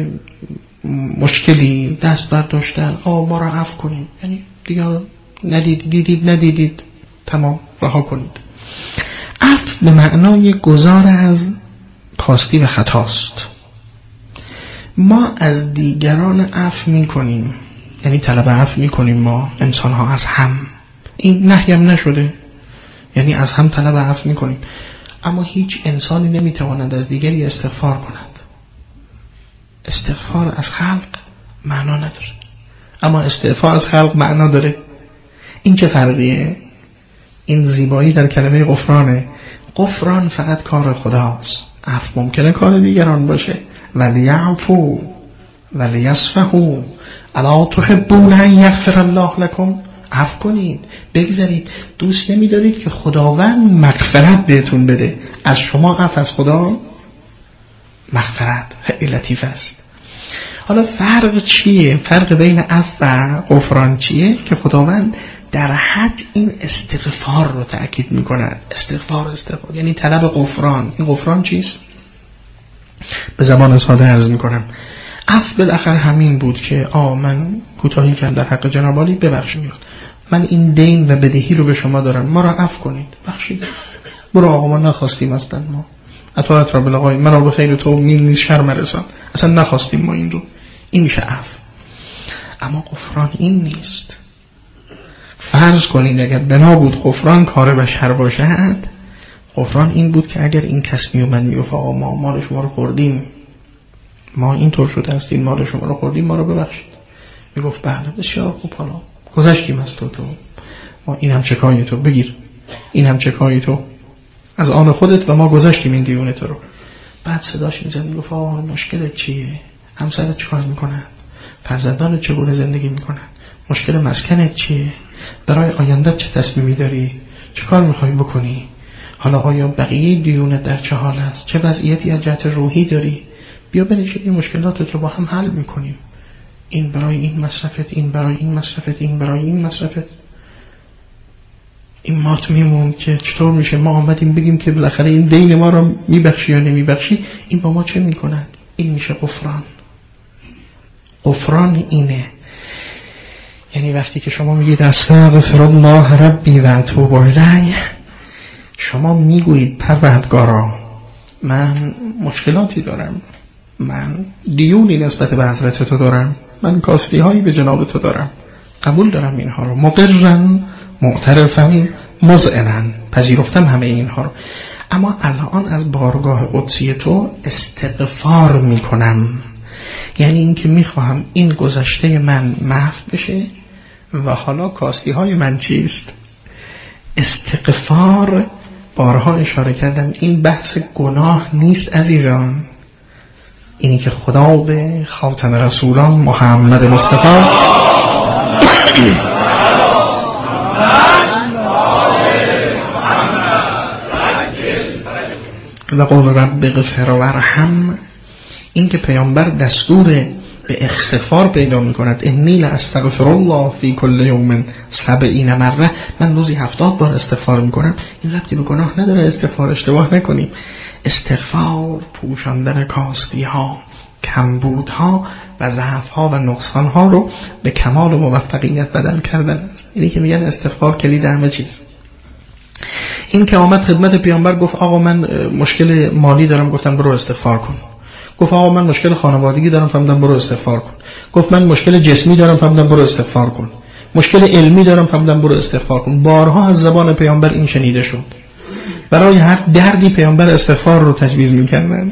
مشکلی، دست برداشتن، آقا ما را عفو کنید، یعنی دیگه ندید دیدید ندیدید تمام رها کنید. عفو به معنای گذار از کاستی و خطاست. ما از دیگران عفو میکنیم، یعنی طلب عفو میکنیم ما انسان ها از هم، این نهی هم نشده، یعنی از هم طلب عفو میکنیم، اما هیچ انسانی نمیتواند از دیگری استغفار کند. استغفار از خلق معنا نداره، اما استغفار از خلق معنا داره. این چه فرقیه؟ این زیبایی در کلمه غفرانه. غفران فقط کار خداست، عفو ممکنه کار دیگران باشه. ولیعفو ولیصفحوا الا تحبون ان یغفر الله لكم، عفو کنید، بگذارید. دوست نمی‌دارید که خداوند مغفرت بهتون بده؟ از شما عفو، از خدا مغفرت. خیلی لطیف است. حالا فرق چیه؟ فرق بین عفو و غفران چیه؟ که خداوند در حد این استغفار رو تأکید می‌کند. استغفار استغفار یعنی طلب غفران. این غفران چیست؟ به زبان ساده عرض می‌کنم. عفو بالاخره همین بود که آ من کوتاهی کردم در حق جناب عالی، ببخشید، من این دین و بدهی رو به شما دارم، ما را عفو کنید، بخشید. برو آقا ما نخواستیم اصلا، ما اطاعت را بلغای من را به خیر تو نیز شرم رسان، اصلا نخواستیم ما این رو. این میشه عفو. اما غفران این نیست. فرض کنید اگر بنا بود غفران کار بشر باشد، غفران این بود که اگر این کس میومد میگفت آقا ما مال شما رو خوردیم، ما اینطور شده است، این مال شما رو خوردیم، ما رو ببخشید، میگفت بله بسیار خوب، حالا گذشتیم از تو، تو ما این هم چکای تو بگیر، این هم چکای تو از آن خودت و ما گذشتیم این دیونه تو رو. بعد صداش میزد میگفت آقا مشکلت چیه؟ همسرت چیکار میکنن؟ فرزندانت چگونه زندگی میکنن؟ مشکل مسکنت چیه؟ برای آیندت چه تصمیمی داری؟ چه کار میخوای بکنی؟ حالا آیا بقیه دیونت در چه حال است؟ چه وضعیتی از جهت روحی داری؟ بیا بنشین مشکلاتت رو با هم حل میکنیم. این برای این مصرفت، این برای این مصرفت، این برای این مصرفت. این مات میمون که چطور میشه ما آمدیم بگیم که بالاخره این دین ما رو میبخشی یا نمیبخشی. این با ما چه میکند؟ این میشه غفران. غفران اینه، یعنی وقتی که شما میگید استغفر الله ربی و اتوب الیه، شما میگویید پروردگارا من مشکلاتی دارم، من دیونی نسبت به حضرت تو دارم، من کاستی هایی به جناب تو دارم، قبول دارم اینها رو، مقرن معترفم مذعنن، پذیرفتم همه اینها رو، اما الان از بارگاه قدسی تو استغفار میکنم. یعنی این که میخواهم این گذشته من محو بشه و حالا کاستی های من چیست؟ استغفار. بارها اشاره کردم این بحث گناه نیست عزیزان، اینی که خدا به خاتم رسولان محمد مصطفی و قول رب اغفر وارحم، این که پیامبر دستور به استغفار پیدا می کند، انی لاستغفر الله فی کل یوم سبعین مره، من روزی هفتاد بار استغفار می کنم. این ربطی به گناه نداره، استغفار اشتباه نکنیم. استغفار پوشاندن کاستی ها، کمبود ها و ضعف ها و نقصان ها رو به کمال و موفقیت بدل کردن است. اینی که میگن استغفار کلید همه چیز. این که آمد خدمت پیامبر گفت آقا من مشکل مالی دارم، گفتم برو استغفار کن. گفت آقا من مشکل خانوادگی دارم، فهمیدم برو استغفار کن. گفت من مشکل جسمی دارم، فهمیدم برو استغفار کن. مشکل علمی دارم، فهمیدم برو استغفار کن. بارها از زبان پیامبر این شنیده شد. برای هر دردی پیامبر استغفار رو تجویز می‌کردن.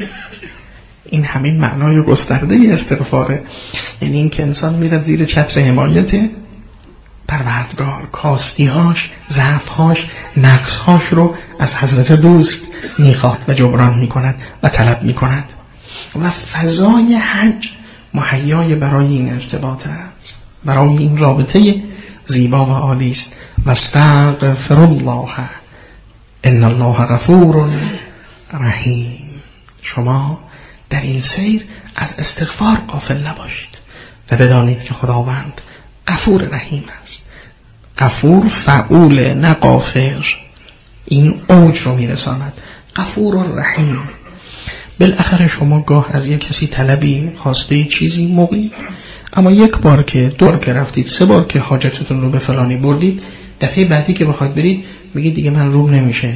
این همین معنای گسترده استغفاره، یعنی این که انسان میره زیر چتر حمایت پروردگار، کاستی‌هاش، ضعف‌هاش، نقص‌هاش رو از حضرت دوست میخواد و جبران میکند و طلب میکند. و فضای حج مهیای برای این ارتباط است، برای این رابطه زیبا و عالی است. و استغفر الله ان الله غفور رحیم. شما در این سیر از استغفار غافل نباشید و بدانید که خداوند غفور رحیم است. غفور فعول نه غافر، این اوج رو میرساند. غفور و رحیم. بالاخره شما گاه از یک کسی طلبی، خواسته چیزی، موقعی، اما یک بار که دو بار که رفتید، سه بار که حاجتتون رو به فلانی بردید، دفعه بعدی که بخواید برید میگید دیگه من روم نمیشه،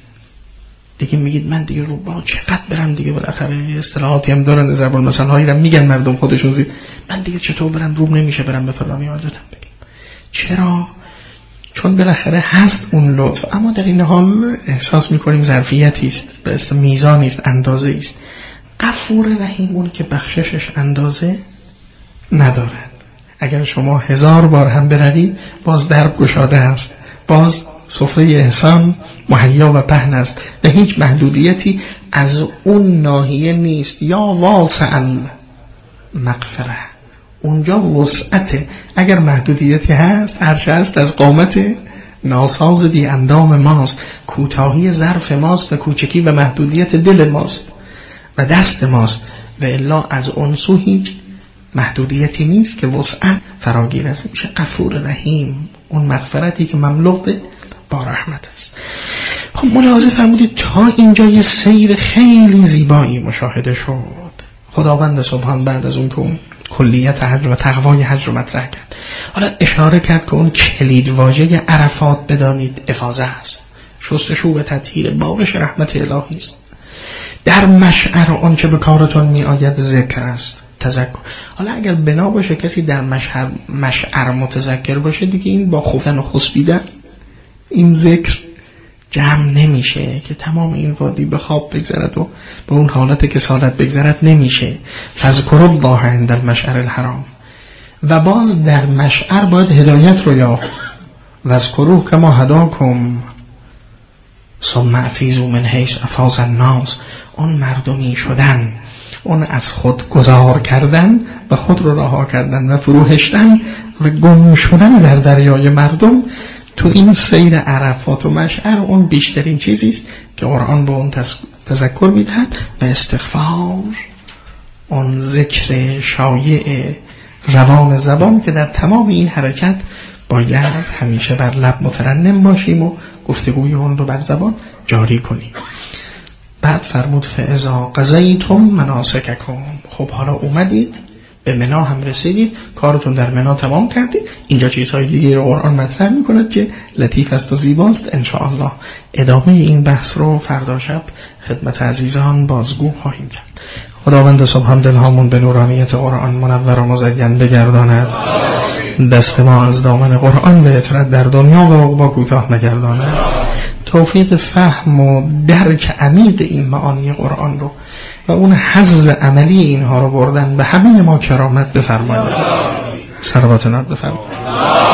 دیگه میگید من دیگه رو با چقدر برم دیگه، بالاخره اصطلاحاتی هم دارن، ضرب المثل هایی رو میگن مردم خودشون زیر، من دیگه چطور برم روم نمیشه برم به فلانی حاجتم بگم. چرا؟ چون بالاخره هست اون لطف، اما در این حال احساس میکنیم ظرفیتی است، به اسم میزانی است، اندازه است. غفور رحیم اون که بخششش اندازه ندارد. اگر شما هزار بار هم بروید باز درب گشاده است، باز سفره احسان مهیا و پهن است و هیچ محدودیتی از اون ناحیه نیست. یا واسع مغفره، اونجا وسعته. اگر محدودیتی هست، هرچه هست از قامت ناساز بی اندام ماست، کوتاهی ظرف ماست و کوچکی و محدودیت دل ماست و دست ماست، و الا از اون سو هیچ محدودیتی نیست که وسعت فراگیر است. میشه غفور رحیم، اون مغفرتی که مملو با رحمت است. خب ملاحظه فرمودید تا اینجا یه سیر خیلی زیبایی مشاهده شد. خداوند سبحان بعد از اون که اون کلیت حج و تقوای حج رو مطرح کرد، حالا اشاره کرد که اون کلید واژه عرفات بدانید افاضه است، شستشو و تطهیر، بارش رحمت الهی است. در مشعر اون که به کارتون می آید ذکر است، تذکر. حالا اگر بنا باشه کسی در مشعر مشعر متذکر باشه، دیگه این با خوفتن و خسبیدن این ذکر جمع نمیشه که تمام این وادی به خواب بگذرد و به اون حالت کسالت بگذرد، نمیشه. فذکر الله عند المشعر الحرام. و باز در مشعر باید هدایت رو یافت. واذکروه کما هداکم ثم افیضوا من حیث افاض الناس. اون مردمی شدن، اون از خود گذار کردن و خود رو رها کردن و فروهشتن و گم شدن در دریای مردم، تو این سیر عرفات و مشعر اون بیشترین چیزیست که قرآن با اون تذکر میدهد و استغفار اون ذکر شایع روان زبان که در تمام این حرکت باید همیشه بر لب مترنم باشیم و گفتگوی اون رو بر زبان جاری کنیم. بعد فرمود فاذا قضیتم مناسککم، خب حالا اومدید به منا هم رسیدید، کارتون در منا تمام کردید. اینجا چیزهای دیگه رو قرآن مطرح میکند که لطیف است و زیباست. انشاءالله ادامه این بحث رو فردا شب خدمت عزیزان بازگو خواهیم کرد. خداوند سبحان دلهامون به نورانیت قرآن منور و مزین بگرداند، دست ما از دامن قرآن به اطرت در دنیا و عقبا کوتاه نگرداند، توفیق فهم و درک عمیق این معانی قرآن رو و اون حظ عملی اینها رو بردن به همه ما کرامت بفرمایید. صلوات نات بفرمایید.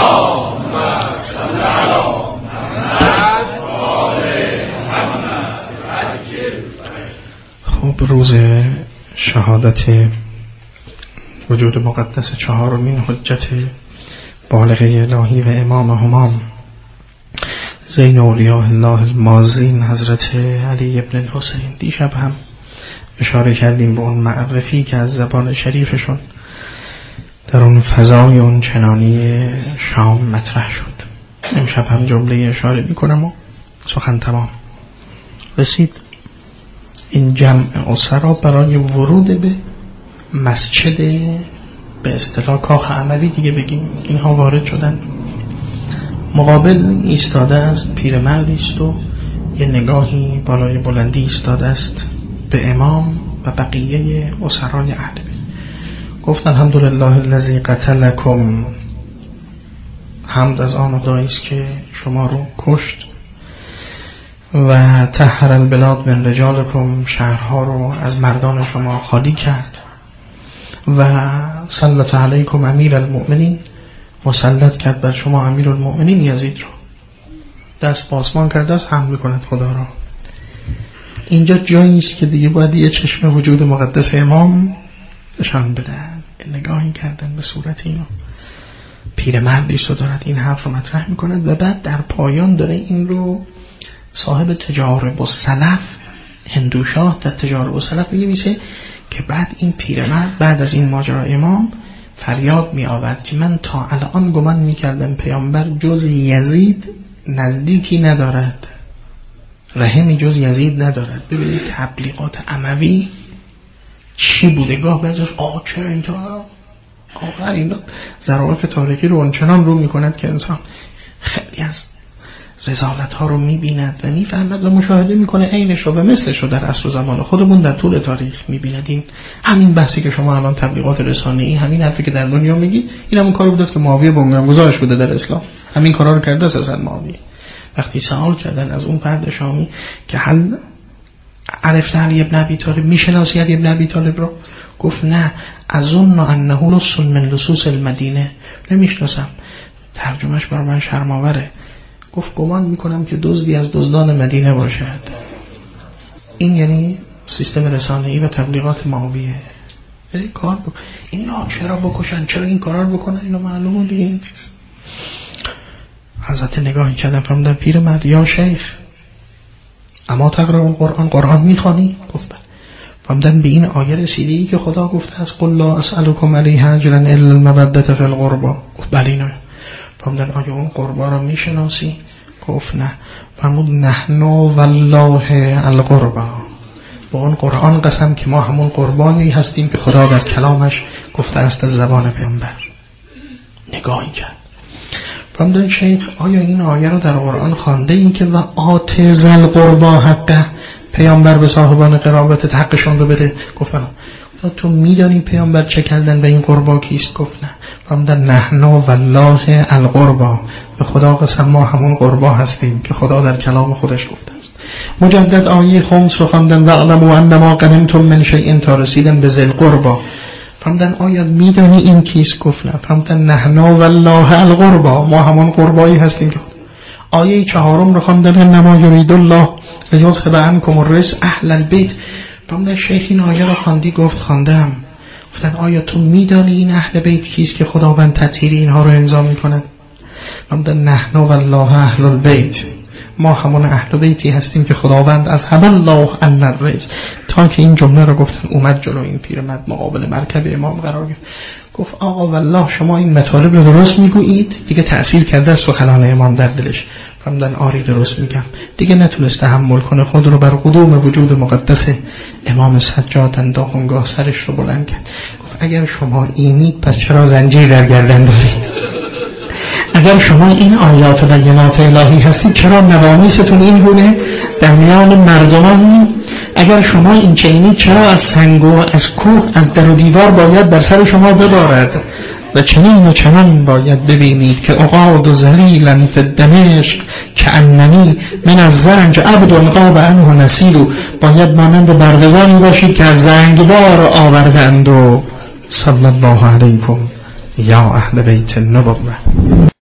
خب روز شهادت وجود مقدس چهارمین حجت بالغه الهی و امام همام زین اولیاء الله الماضین حضرت علی ابن الحسین، دیشب هم اشاره کردیم به اون معرفی که از زبان شریفشون در اون فضای اون چنانی شام مطرح شد. امشب هم جمله اشاره میکنم و سخن تمام رسید. این جمع اسرا برای ورود به مسجد به اصطلاح کاخ عملی دیگه بگیم اینها وارد شدن. مقابل ایستاده است پیرمردی است و یه نگاهی بالای بلندی ایستاده است به امام و بقیه اسرای اهل بیت. گفت الحمدلله الذی قتلکم، حمد از آن خدایی است که شما رو کشت، و طهر البلاد من رجالکم، شهرها رو از مردان شما خالی کرد، و سلط علیکم امیر المؤمنین، مسلط کرد بر شما امیر المؤمنین یزید رو، دست باسمان کرده است حمل کند خدا را. اینجا جایی است که دیگه باید یه چشم وجود مقدس امام نشان بدن. نگاهی کردن به صورت اینو، پیرمردی است و دارد این حرف رو مطرح میکند و بعد در پایان داره این رو صاحب تجارب و سلف هندوشاه در تجارب و سلف می‌نویسه که بعد این پیرمرد بعد از این ماجرا امام فریاد می آورد که من تا الان گمان می کردم پیامبر جز یزید نزدیکی ندارد، رحمی جز یزید ندارد. ببینید تبلیغات اموی چی بوده. گاه بعضیش آه چرا اینطور، آخر این ظرافت تاریخی رو اونچنان رو می کند که انسان خیلی از رسالت ها رو می بیند و می فهمد و مشاهده می کنه عینش رو و مثلش رو در عصر و زمان خودمون در طول تاریخ می بیندیم. همین بحثی که شما الان تبلیغات رسانه‌ای، همین حرفی که در دنیا میگید، این همون کاری بود که معاویه بنیانگذارش بوده در اسلام. همین کارا رو کرده اساسا معاویه. وقتی سوال کردن از اون فرد شامی که هل عرفت علی ابن ابی طالب، میشناسی علی ابن ابی طالب رو؟ گفت نه، اظن انه لص من لصوص المدینه، نمیشناسم، ترجمهش برای من شرم‌آوره. گفت گمان میکنم که دزدی از دزدان مدینه باشد. این یعنی سیستم رسانه‌ای و تبلیغات معاویه. ولی کار بکن اینا چرا بکشن، چرا این کارا رو بکنن، اینا معلومه دیگه این چیز. حضرت نگاهی کردن فرمودن پیرمرد یا شیخ اما تقرأ القرآن، قرآن میخوانی؟ گفت بله. فرمودن به این آیه رسیدی که خدا گفته است قل لا اسألكم علیه اجرا الا المودة فی القربى؟ گفت بله. اینا فرمودن آیا اون قربا رو میشناسی؟ گفت نه. فرمود نحن والله القربا، با اون قرآن قسم که ما همون قربانی هستیم که خدا در کلامش گفته است از زبان پیامبر. نگاهی کرد. فرمودن شیخ آیا این آیه رو در قرآن خوانده این که و آت ذل قربا حقه، پیامبر به صاحبان قرابت حقشون رو بده؟ گفت نه. تو میدانی پیامبر چه کردن به این قربا کیست؟ گفت نه. فرمودن نحن والله القربا، به خدا قسم ما همون قربا هستیم که خدا در کلام خودش گفته است. مجدد آیه خمس رو خواندن و اعلموا انما غنمتم من شیء تا رسیدن به ذل قربا. فرمودن آیا میدانی این کیست؟ گفت نه. فرمودن نحن والله القربا، ما همون قربایی هستیم که آیه چهارم رو خواندن انما یرید الله لیذهب عنکم الرجس اهل البیت. فرمودن شیخ این آیه رو خواندی؟ گفت خواندم. گفتن آیا تو میدانی این اهل بیت کیست که خداوند تطهیر اینها رو امضا میکند؟ فرمودن نحن والله اهل البیت، ما همون اهل بیتی هستیم که خداوند از هب الله عنا الرجس. تا که این جمله رو گفتن اومد جلو این پیرمرد مقابل مرکب امام قرار گرفت، گفت آقا والله شما این مطالب رو درست میگویید. دیگه تأثیر کرده است و خلال امام در دلش فرمودن آری درست میگم. دیگه نتونست تحمل کنه، خود رو بر قدوم وجود مقدس امام سجاد انداخت، سرش رو بلند کرد، گفت اگر شما اینید پس چرا زنجیر در گردن دارید؟ اگر شما این آیات و بینات الهی هستید چرا نوامیستون این گونه در میان مردمان؟ اگر شما این چنینید چرا از سنگ و از کوه از در و دیوار باید بر سر شما ببارد؟ و چنین و چنان باید ببینید که اقعد و ذلیلا فی دمشق که اننی من از زنج عبد انقاب عنه نسیل. باید مانند بردگانی باشید که از زنگبار آوردند. و صلی الله علیکم یا اهل بیت النبوة.